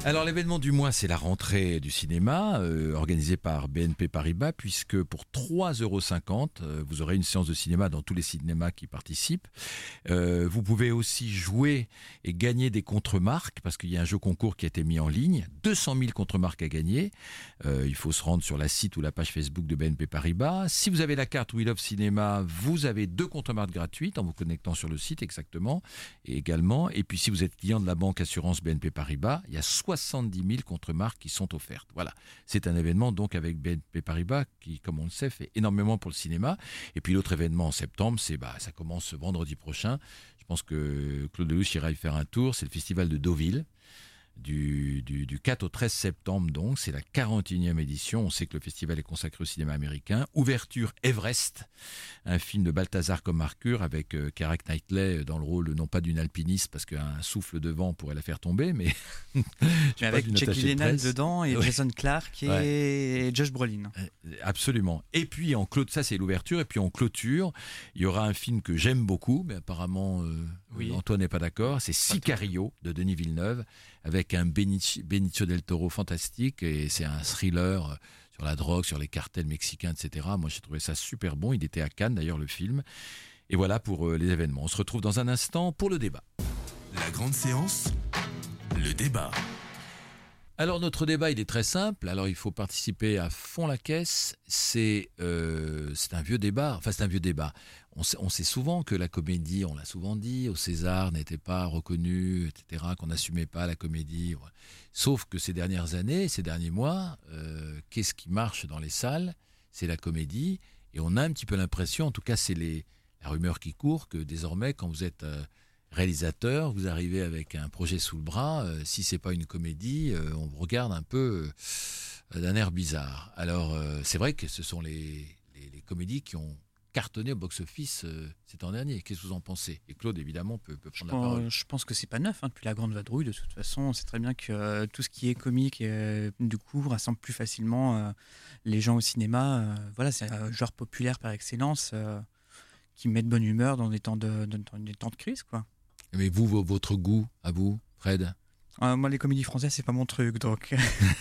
Alors l'événement du mois, c'est la rentrée du cinéma, euh, organisée par B N P Paribas, puisque pour trois euros cinquante, euh, vous aurez une séance de cinéma dans tous les cinémas qui participent. Euh, vous pouvez aussi jouer et gagner des contre-marques, parce qu'il y a un jeu concours qui a été mis en ligne, deux cent mille contre-marques à gagner. Euh, il faut se rendre sur la site ou la page Facebook de B N P Paribas. Si vous avez la carte We Love Cinéma, vous avez deux contre-marques gratuites en vous connectant sur le site exactement, et également. Et puis si vous êtes client de la banque assurance B N P Paribas, il y a soixante-dix mille contre-marques qui sont offertes. Voilà, c'est un événement donc avec B N P Paribas qui, comme on le sait, fait énormément pour le cinéma. Et puis l'autre événement en septembre, c'est bah ça commence ce vendredi prochain. Je pense que Claude Lelouch ira y faire un tour. C'est le festival de Deauville. Du, du, du quatre au treize septembre, donc, c'est la quarante et unième édition. On sait que le festival est consacré au cinéma américain. Ouverture Everest, un film de Balthazar Comarcure avec euh, Keira Knightley dans le rôle, non pas d'une alpiniste, parce qu'un souffle de vent pourrait la faire tomber, mais, mais avec Jake Gyllenhaal dedans et ouais. Jason Clarke et ouais. Josh Brolin. Absolument. Et puis, en clôt, ça c'est l'ouverture, et puis en clôture, il y aura un film que j'aime beaucoup, mais apparemment euh, oui. Antoine n'est pas d'accord, c'est Sicario de Denis Villeneuve, avec un Benicio, Benicio del Toro fantastique, et c'est un thriller sur la drogue, sur les cartels mexicains, et cetera. Moi, j'ai trouvé ça super bon. Il était à Cannes, d'ailleurs, le film. Et voilà pour les événements. On se retrouve dans un instant pour le débat. La grande séance, le débat. Alors, notre débat, il est très simple. Alors, il faut participer à fond la caisse. C'est, euh, c'est un vieux débat. Enfin, c'est un vieux débat. On sait, on sait souvent que la comédie, on l'a souvent dit, au César n'était pas reconnue, et cetera, qu'on n'assumait pas la comédie. Sauf que ces dernières années, ces derniers mois, euh, qu'est-ce qui marche dans les salles ? C'est la comédie. Et on a un petit peu l'impression, en tout cas, c'est les, la rumeur qui court, que désormais, quand vous êtes euh, réalisateur, vous arrivez avec un projet sous le bras, euh, si c'est pas une comédie, euh, on vous regarde un peu euh, d'un air bizarre. Alors, euh, c'est vrai que ce sont les, les, les comédies qui ont cartonné au box-office euh, ces temps derniers. Qu'est-ce que vous en pensez ? Et Claude, évidemment, peut, peut prendre je la parole. Pense, je pense que c'est pas neuf, hein, depuis La Grande Vadrouille, de toute façon. On sait très bien que euh, tout ce qui est comique, euh, du coup, rassemble plus facilement euh, les gens au cinéma. Euh, voilà, c'est un genre populaire par excellence euh, qui met de bonne humeur dans des temps de, de, dans des temps de crise, quoi. Mais vous, votre goût, à vous, Fred ? Euh, moi, les comédies françaises, c'est pas mon truc, donc.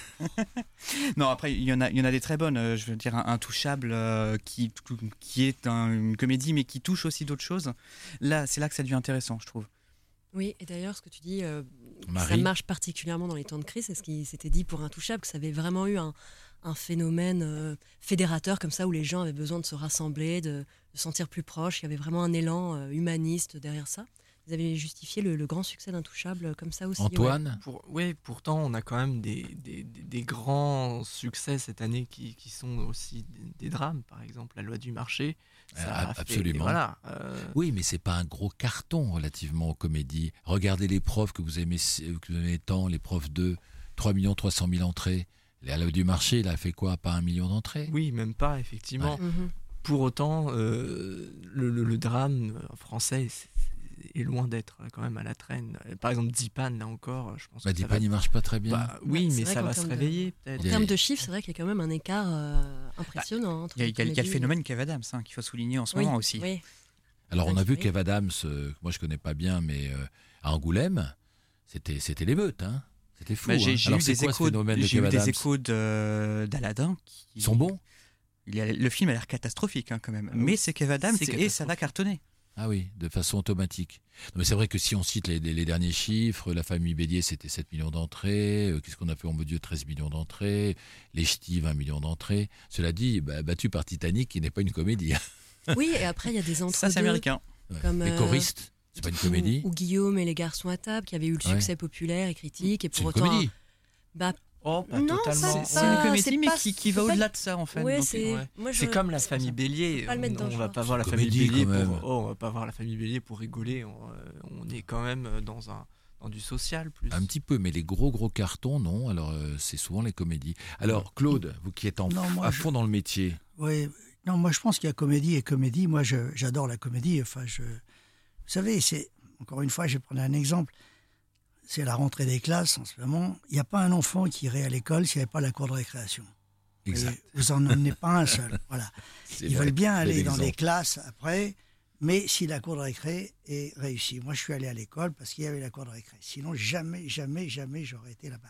Non, après, il y en a, il y en a des très bonnes. Euh, je veux dire, Intouchable, euh, qui, qui est un, une comédie, mais qui touche aussi d'autres choses. Là, c'est là que ça devient intéressant, je trouve. Oui, et d'ailleurs, ce que tu dis, euh, Marie. ça marche particulièrement dans les temps de crise. C'est ce qui s'était dit pour Intouchable, que ça avait vraiment eu un, un phénomène euh, fédérateur comme ça, où les gens avaient besoin de se rassembler, de se sentir plus proches. Il y avait vraiment un élan euh, humaniste derrière ça. Vous avez justifié le, le grand succès d'Intouchable comme ça aussi. Antoine ? Ouais. Pour, oui, pourtant, on a quand même des, des, des, des grands succès cette année qui, qui sont aussi des, des drames. Par exemple, La Loi du marché. Ça Ah, a fait- absolument. voilà, euh, Oui, mais c'est pas un gros carton relativement aux comédies. Regardez les profs que vous aimez, que vous aimez tant, les profs de trois millions trois cent mille entrées. La Loi du marché, il a fait quoi ? Pas un million d'entrées ? oui, même pas, effectivement. Ouais. Mhm. Pour autant, euh, le, le, le drame français c'est- est loin d'être quand même à la traîne. Par exemple, Dipan, là encore, je pense Bah, que ça Dipan, va... il marche pas très bien. Bah, oui, Ouais, c'est mais vrai ça qu'en va se termes de- réveiller, peut-être. En Il y a- termes de chiffres, c'est vrai qu'il y a quand même un écart euh, impressionnant. entre Il y a, les il y a- il y a le comédies. phénomène Kev Adams, hein, qu'il faut souligner en ce Oui, moment aussi. oui. Alors, on a vu Oui. Kev Adams, euh, que moi je connais pas bien, mais euh, à Angoulême, c'était, c'était l'émeute, hein. C'était fou. Bah, j'ai hein. j'ai Alors, eu c'est des quoi ce échos, phénomène de j'ai Kev eu des Adams ? échos de- d'Aladin. Qui, Ils sont bons ? il y a- le film a l'air catastrophique, hein, quand même. Mais c'est Kev Adams c'est et ça va cartonner. Ah oui, de façon automatique. Non, mais c'est vrai que si on cite les, les- les derniers chiffres, La Famille Bélier, c'était sept millions d'entrées. euh, Qu'est-ce qu'on a fait en Mon Dieu, treize millions d'entrées. Les Ch'tis, vingt millions d'entrées. Cela dit, bah, battu par Titanic, qui n'est pas une comédie. Oui, et après, il y a des entre Ça, c'est américain. Ouais. Comme, Les euh, choristes, c'est pas une comédie. Ou, ou Guillaume et les garçons à table, qui avait eu le Ouais. succès populaire et critique. Et C'est pour une autant, comédie. bah, Oh, pas Non, totalement. ça, C'est ça- une c'est comédie, mais pas- qui, qui va c'est pas- au-delà de ça, en fait. ouais, Donc, c'est. ouais. moi, je- C'est comme la c'est famille pour ça. Bélier. Pas le mettre On, dans on le va genre. pas voir la Comédie, famille Bélier quand même. pour. Oh, on va pas voir la famille Bélier pour rigoler. On, euh, on est quand même dans un dans du social plus. Un petit peu, mais les gros gros cartons, non. Alors, euh, c'est souvent les comédies. Alors, Claude, vous qui êtes en, Non, moi, à je- fond dans le métier, Oui, non, moi je pense qu'il y a comédie et comédie. Moi, je- j'adore la comédie. Enfin, je, vous savez, c'est encore une fois, je vais prendre un exemple. C'est la rentrée des classes en ce moment. Il n'y a pas un enfant qui irait à l'école s'il n'y avait pas la cour de récréation. exact. Et vous en emmenez pas un seul. Voilà. C'est Ils vrai. veulent bien Bel aller dans exemple. des classes après, mais si la cour de récré est réussie. Moi, je suis allé à l'école parce qu'il y avait la cour de récré. Sinon, jamais, jamais, jamais j'aurais été là-bas.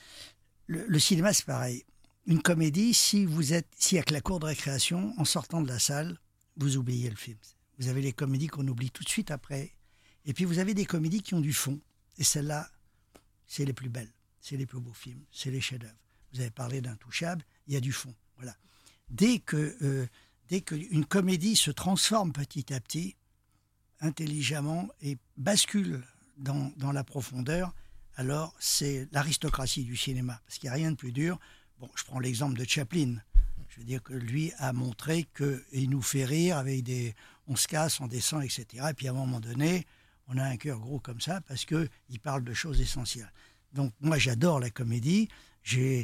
Le, le cinéma, c'est pareil. Une comédie, si vous êtes, s'il n'y a que la cour de récréation, en sortant de la salle, vous oubliez le film. Vous avez les comédies qu'on oublie tout de suite après. Et puis, vous avez des comédies qui ont du fond. Et celles-là, c'est les plus belles. C'est les plus beaux films. C'est les chefs-d'œuvre. Vous avez parlé d'Intouchable, il y a du fond. Voilà. Dès que, euh, dès qu'une comédie se transforme petit à petit, intelligemment, et bascule dans, dans la profondeur, alors c'est l'aristocratie du cinéma. Parce qu'il n'y a rien de plus dur. Bon, je prends l'exemple de Chaplin. Je veux dire que lui a montré qu'il nous fait rire avec des... On se casse, on descend, et cetera. Et puis à un moment donné, on a un cœur gros comme ça parce qu'il parle de choses essentielles. Donc moi, j'adore la comédie. J'ai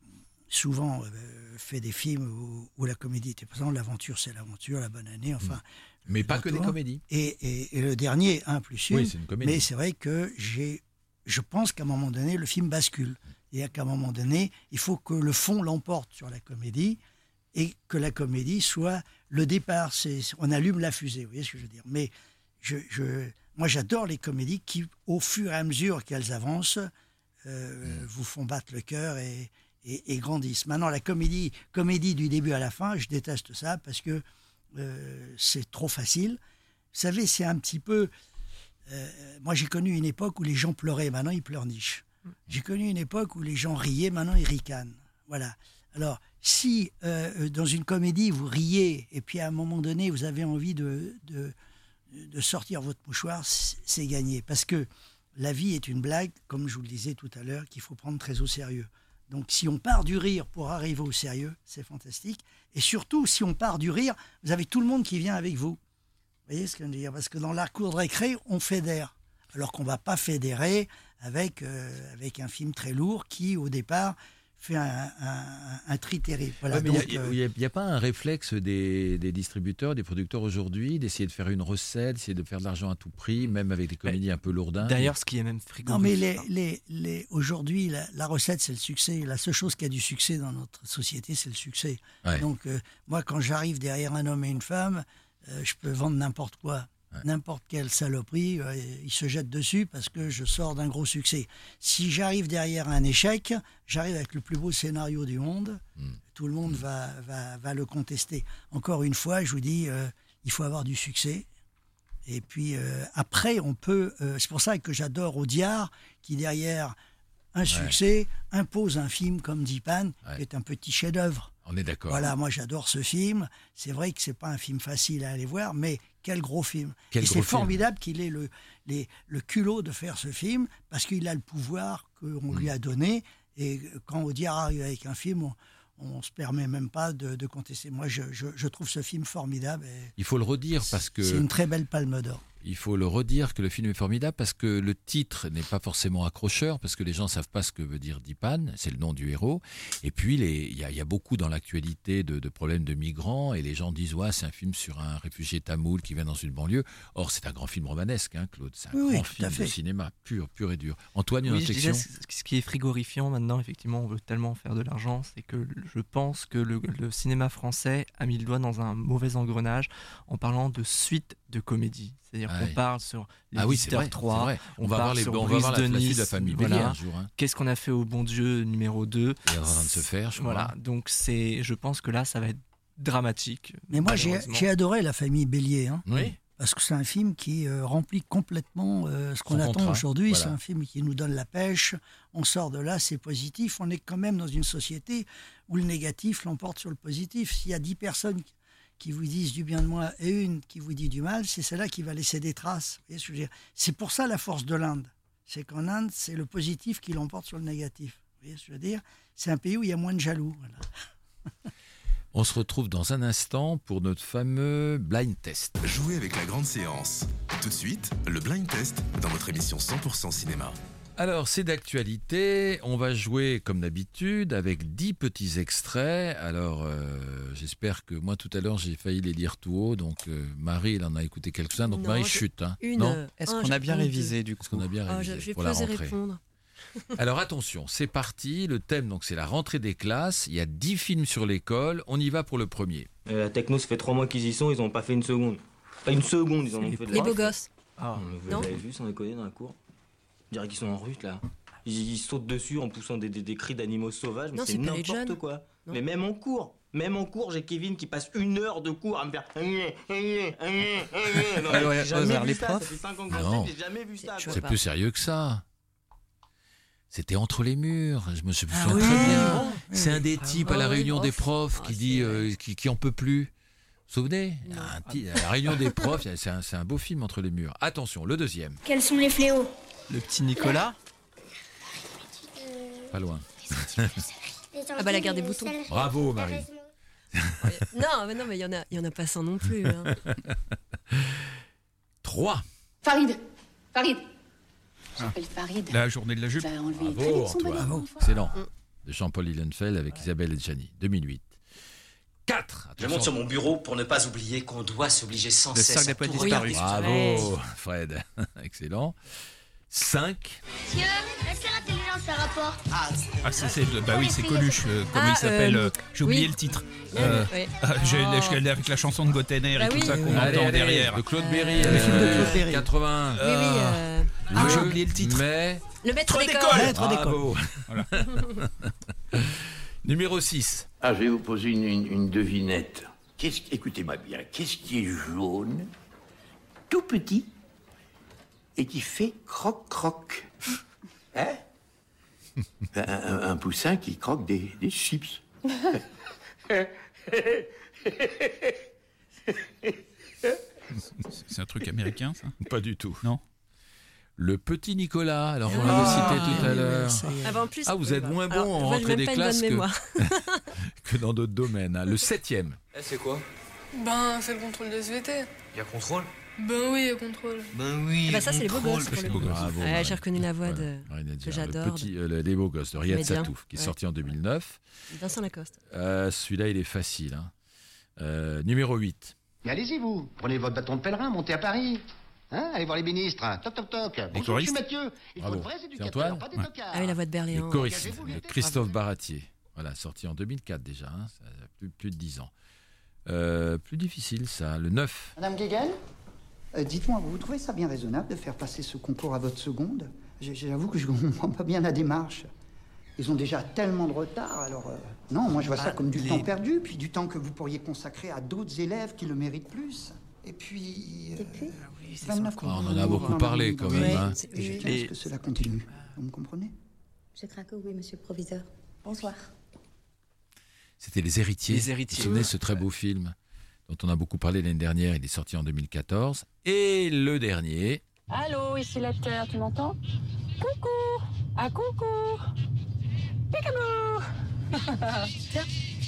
souvent euh, fait des films où, où la comédie était présente. L'aventure, c'est l'aventure, la bonne année, enfin... Mais pas que des comédies. Et, et, et le dernier, un plus une. Oui, c'est une comédie. Mais c'est vrai que j'ai... Je pense qu'à un moment donné, le film bascule. Et qu'à un moment donné, il faut que le fond l'emporte sur la comédie et que la comédie soit le départ. C'est, on allume la fusée, vous voyez ce que je veux dire. Mais je, je, moi, j'adore les comédies qui, au fur et à mesure qu'elles avancent, euh, mmh. vous font battre le cœur et, et, et grandissent. Maintenant, la comédie, comédie du début à la fin, je déteste ça parce que euh, c'est trop facile. Vous savez, c'est un petit peu... Euh, moi, j'ai connu une époque où les gens pleuraient. Maintenant, ils pleurnichent. J'ai connu une époque où les gens riaient, maintenant ils ricanent. Voilà. Alors, si euh, dans une comédie vous riez et puis à un moment donné vous avez envie de, de, de sortir votre mouchoir, c'est gagné. Parce que la vie est une blague, comme je vous le disais tout à l'heure, qu'il faut prendre très au sérieux. Donc, si on part du rire pour arriver au sérieux, c'est fantastique. Et surtout, si on part du rire, vous avez tout le monde qui vient avec vous. Vous voyez ce que je veux dire ? Parce que dans la cour de récré, on fédère. Alors qu'on ne va pas fédérer avec, euh, avec un film très lourd qui, au départ, fait un, un, un tri terrible. Voilà, ouais, donc, il n'y a, a, a pas un réflexe des, des distributeurs, des producteurs aujourd'hui, d'essayer de faire une recette, d'essayer de faire de l'argent à tout prix, même avec des comédies un peu lourdingues. D'ailleurs, ce qui est même frigorifique. Non, mais les, les, les, aujourd'hui, la, la recette, c'est le succès. La seule chose qui a du succès dans notre société, c'est le succès. Ouais. Donc, euh, moi, quand j'arrive derrière un homme et une femme, euh, je peux vendre n'importe quoi. Ouais. N'importe quelle saloperie, euh, il se jette dessus parce que je sors d'un gros succès. Si j'arrive derrière un échec, j'arrive avec le plus beau scénario du monde. Mmh. Tout le monde mmh. va, va, va le contester. Encore une fois, je vous dis, euh, il faut avoir du succès. Et puis euh, après, on peut... Euh, c'est pour ça que j'adore Audiard, qui derrière un succès ouais. impose un film comme Dipan, ouais. qui est un petit chef-d'œuvre. On est d'accord. Voilà, moi j'adore ce film. C'est vrai que c'est pas un film facile à aller voir, mais quel gros film. Quel et gros c'est film. formidable qu'il ait le, les, le culot de faire ce film, parce qu'il a le pouvoir qu'on mmh. lui a donné. Et quand Audiard arrive avec un film, on ne se permet même pas de, de contester. Moi, je, je, je trouve ce film formidable. Et il faut le redire parce que... C'est une très belle palme d'or. Il faut le redire que le film est formidable parce que le titre n'est pas forcément accrocheur, parce que les gens ne savent pas ce que veut dire Dipan, c'est le nom du héros. Et puis, il y, y a beaucoup dans l'actualité de, de problèmes de migrants, et les gens disent ouais, c'est un film sur un réfugié tamoul qui vient dans une banlieue. Or, c'est un grand film romanesque, hein, Claude. C'est un oui, grand oui, film de cinéma, pur, pur et dur. Antoine, une oui, réflexion. Disais, ce qui est frigorifiant maintenant, effectivement, on veut tellement faire de l'argent, c'est que je pense que le, le cinéma français a mis le doigt dans un mauvais engrenage en parlant de suite de comédie. C'est-à-dire ouais. qu'on parle sur Les ah oui, Visiteurs trois, vrai. on, on va voir les sur on Brice va voir la, de la suite Nice, de la famille voilà. Bélier un jour. Hein. Qu'est-ce qu'on a fait au bon Dieu numéro deux. Et en train de se faire, je crois. Voilà, donc c'est, je pense que là, ça va être dramatique. Mais moi, j'ai, j'ai adoré La famille Bélier. Hein. Oui. Parce que c'est un film qui euh, remplit complètement euh, ce qu'on Son attend contrat, aujourd'hui. voilà. C'est un film qui nous donne la pêche. On sort de là, c'est positif. On est quand même dans une société où le négatif l'emporte sur le positif. S'il y a dix personnes qui vous disent du bien de moi et une qui vous dit du mal, c'est celle-là qui va laisser des traces. Vous voyez ce que je veux dire ? C'est pour ça la force de l'Inde. C'est qu'en Inde, c'est le positif qui l'emporte sur le négatif. Vous voyez ce que je veux dire ? C'est un pays où il y a moins de jaloux. Voilà. On se retrouve dans un instant pour notre fameux blind test. Jouez avec la grande séance. Tout de suite, le blind test dans votre émission cent pour cent cinéma. Alors, c'est d'actualité. On va jouer, comme d'habitude, avec dix petits extraits. Alors, euh, j'espère que moi, tout à l'heure, j'ai failli les lire tout haut. Donc, euh, Marie, elle en a écouté quelques-uns. Donc, non, Marie je... chute. Hein. Une, non Est-ce un, qu'on a bien deux. révisé, du coup ? Est-ce qu'on a bien Ah, révisé je, je vais pour pas la oser rentrée. répondre. Alors, attention, c'est parti. Le thème, donc, c'est la rentrée des classes. Il y a dix films sur l'école. On y va pour le premier. Euh, la techno, ça fait trois mois qu'ils y sont, ils n'ont pas fait une seconde. Pas une seconde, ils en ont fait de Les la beaux gosses. Ah. Non, mais vous Non. avez vu sans déconner dans la cour? On dirait qu'ils sont en rut là. Ils, ils sautent dessus en poussant des, des, des cris d'animaux sauvages, mais Non, c'est c'est pas les n'importe jeunes. quoi. Non. Mais même en cours, même en cours, j'ai Kevin qui passe une heure de cours à me faire. Non, mais Ah ouais, j'ai jamais Ozar, vu les ça, profs. ça fait cinq ans que Non. j'enseigne, j'ai jamais vu ça. Je quoi. C'est pas. plus sérieux que ça. C'était entre les murs. Je me souviens Ah oui. très bien. Ah C'est oui. un des Ah types oui. à la réunion Oh, des profs ah, qui c'est dit vrai. euh, qui, qui en peut plus. Vous vous souvenez? Non. Un petit- à la réunion des profs, c'est un, c'est un beau film entre les murs. Attention, le deuxième. Quels sont les fléaux? Le petit Nicolas. Pas loin. Ah bah, la guerre des boutons. Bravo, Marie. Non, mais non, mais il y en a, il y en a pas cent non plus. hein. Trois. Farid Farid Je m'appelle Farid. La journée de la jupe. Tu vas enlever les Bravo, traits de son Antoine. bonnet. Bravo. Excellent. De Jean-Paul Lilienfeld avec Isabelle Adjani. deux mille huit. Quatre. Je monte sur mon bureau pour ne pas oublier qu'on doit s'obliger sans Le cesse cercle à des poètes tout disparus. regarder. Bravo, Fred. Excellent. Cinq. Monsieur, est-ce que l'intelligence ça rapporte? Ah, c'est, c'est- bah oui, c'est Coluche. euh, comment Ah, il s'appelle euh, euh, J'ai oublié oui. le titre. Euh, Ouais. ah, j'ai- Oh. j'ai- avec la chanson de Gottener Bah et tout oui. ça qu'on Allez, entend allez, derrière. de Claude Berry. Le film de euh, Claude Berry. quatre-vingts. Oui, oui. euh, Ah, Le j'ai oublié le titre. Mais. Le maître Trop d'école. d'école. Maître d'école. Bravo. Voilà. Numéro six. Ah, je vais vous poser une, une- une devinette. Qu'est-ce, écoutez-moi bien. Qu'est-ce qui est jaune, tout petit, et qui fait croc-croc? Hein? un, un- un poussin qui croque des, des chips. C'est un truc américain, ça? Pas du tout. Non. Le petit Nicolas. Alors, on Ah, l'avait cité tout à oui, oui, l'heure. ça y est. Ah, bah, en plus, Ah, vous êtes moins bon alors, en moi, j'ai rentrée même des pas une bonne classes que- mémoire. que dans d'autres domaines. hein. Le septième. Eh, c'est quoi? Ben, c'est le contrôle de S V T. Il y a contrôle? Ben oui, contrôle. Ben oui. Ah bah ça, c'est les beaux contrôle. gosses pour le beaux coup. gosses. Bravo, Ouais, Marie. j'ai reconnu la voix de Voilà, rien à dire. que j'adore. Le petit, euh, le- Les beaux gosses de Riyad Mais bien. Satouf, qui est Ouais. sorti en deux mille neuf. Vincent Lacoste. Euh, Celui-là, il est facile. hein. Euh, numéro huit. Et allez-y, vous. Prenez votre bâton de pèlerin, montez à Paris. Hein, allez voir les ministres. Toc, toc, toc. Bonjour, je choristes. suis Mathieu. Il faut Bravo. de vrais C'est éducateurs, Antoine pas des Ouais. tocards. Ah oui, la voix de Le Berléand. choriste, Engagez-vous, de luttez. Christophe Baratier. Voilà, sorti en deux mille quatre déjà. hein, ça a plus, plus de dix ans. Euh, plus difficile, ça. Le neuf. Madame Guéguen, euh, dites-moi, vous trouvez ça bien raisonnable de faire passer ce concours à votre seconde? J- J'avoue que je ne comprends pas bien la démarche. Ils ont déjà tellement de retard, alors... euh, non, moi je vois ça Ah, comme du les- temps perdu, puis du temps que vous pourriez consacrer à d'autres élèves qui le méritent plus. Et puis... euh, Oui, c'est vingt-neuf ça. Ah, on en a concours beaucoup dans la parlé, rue, quand dans même, les- hein. Et je tiens à ce que cela continue. Vous me comprenez? Je crains que oui, monsieur le proviseur. Bonsoir. C'était Les Héritiers. Les Héritiers. Vous vous souvenez de ce très beau film dont on a beaucoup parlé l'année dernière. Il est sorti en deux mille quatorze. Et le dernier. Allô, ici la Terre, tu m'entends? Coucou. Ah, coucou. Peekaboo. Tiens.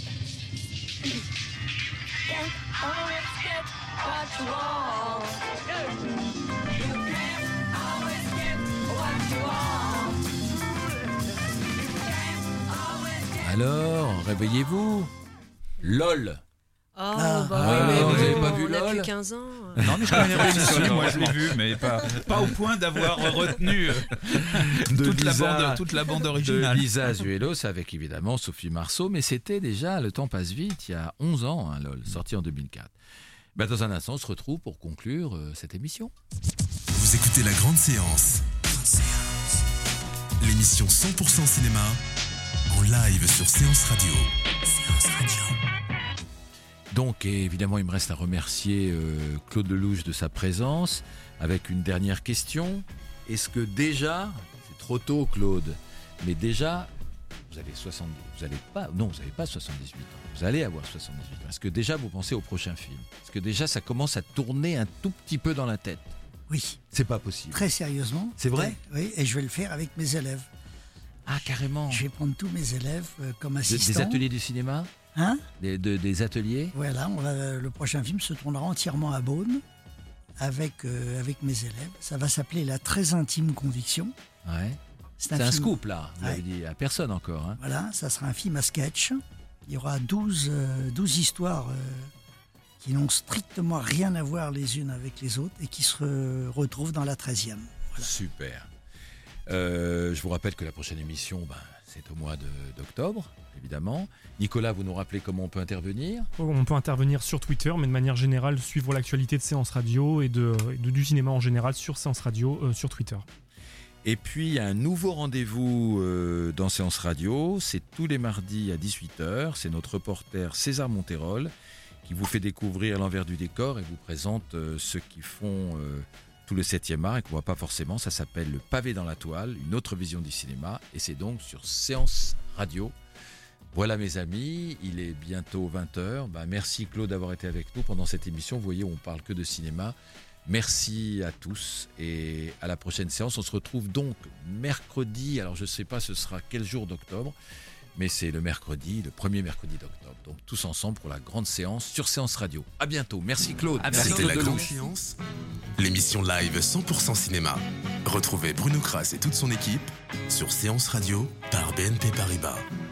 Alors, réveillez-vous. LOL. Oh, Ah. bah Ah, oui, mais vous bon, avez pas vu on a LOL plus quinze ans. Non, mais je connais pas l'émission, moi je l'ai vu, mais pas, pas au point d'avoir retenu euh, De toute, la Lisa- bande, toute la bande de originale. Lisa Azuelos avec évidemment Sophie Marceau. Mais c'était déjà, le temps passe vite, il y a onze ans, hein, LOL, sorti en deux mille quatre. Ben, dans un instant, on se retrouve pour conclure euh, cette émission. Vous écoutez La Grande Séance. L'émission cent pour cent cinéma en live sur Séance Radio. Séance Radio. Donc, et évidemment, il me reste à remercier euh, Claude Lelouch de sa présence avec une dernière question. Est-ce que déjà, c'est trop tôt, Claude, mais déjà, vous avez soixante-dix, vous allez pas, non, vous n'avez pas soixante-dix-huit ans, vous allez avoir soixante-dix-huit ans. Est-ce que déjà vous pensez au prochain film? Est-ce que déjà ça commence à tourner un tout petit peu dans la tête? Oui, C'est pas possible. très sérieusement. C'est vrai? Oui, et je vais le faire avec mes élèves. Ah, carrément. Je vais prendre tous mes élèves euh, comme Des, assistants. des ateliers du cinéma? Hein? Des, de- des ateliers? Voilà, on va, le prochain film se tournera entièrement à Beaune avec, euh, avec mes élèves. Ça va s'appeler La très intime conviction. Ouais. C'est un C'est un film- scoop, là. Vous Ouais. l'avez dit à personne encore. hein. Voilà, ça sera un film à sketch. Il y aura douze, euh, douze histoires euh, qui n'ont strictement rien à voir les unes avec les autres et qui se re- retrouvent dans la treizième. Super. Euh, je vous rappelle que la prochaine émission, ben, c'est au mois de, d'octobre, évidemment. Nicolas, vous nous rappelez comment on peut intervenir ? On peut intervenir sur Twitter, mais de manière générale, suivre l'actualité de Séance Radio et de, de- du cinéma en général sur Séance Radio, euh, sur Twitter. Et puis, il y a un nouveau rendez-vous euh, dans Séance Radio. C'est tous les mardis à dix-huit heures. C'est notre reporter César Monterol qui vous fait découvrir l'envers du décor et vous présente euh, ceux qui font euh, tout le septième art et qu'on voit pas forcément. Ça s'appelle Le Pavé dans la Toile, une autre vision du cinéma. Et c'est donc sur Séance Radio. Voilà mes amis, il est bientôt vingt heures. Bah, merci Claude d'avoir été avec nous pendant cette émission. Vous voyez, on parle que de cinéma. Merci à tous et à la prochaine séance. On se retrouve donc mercredi. Alors je ne sais pas ce sera quel jour d'octobre, mais c'est le mercredi, le premier mercredi d'octobre. Donc tous ensemble pour la grande séance sur Séance Radio. À bientôt. Merci Claude. À bientôt. C'était La Claude Grande Lelouch. Séance, l'émission live cent pour cent cinéma. Retrouvez Bruno Kras et toute son équipe sur Séance Radio par B N P Paribas.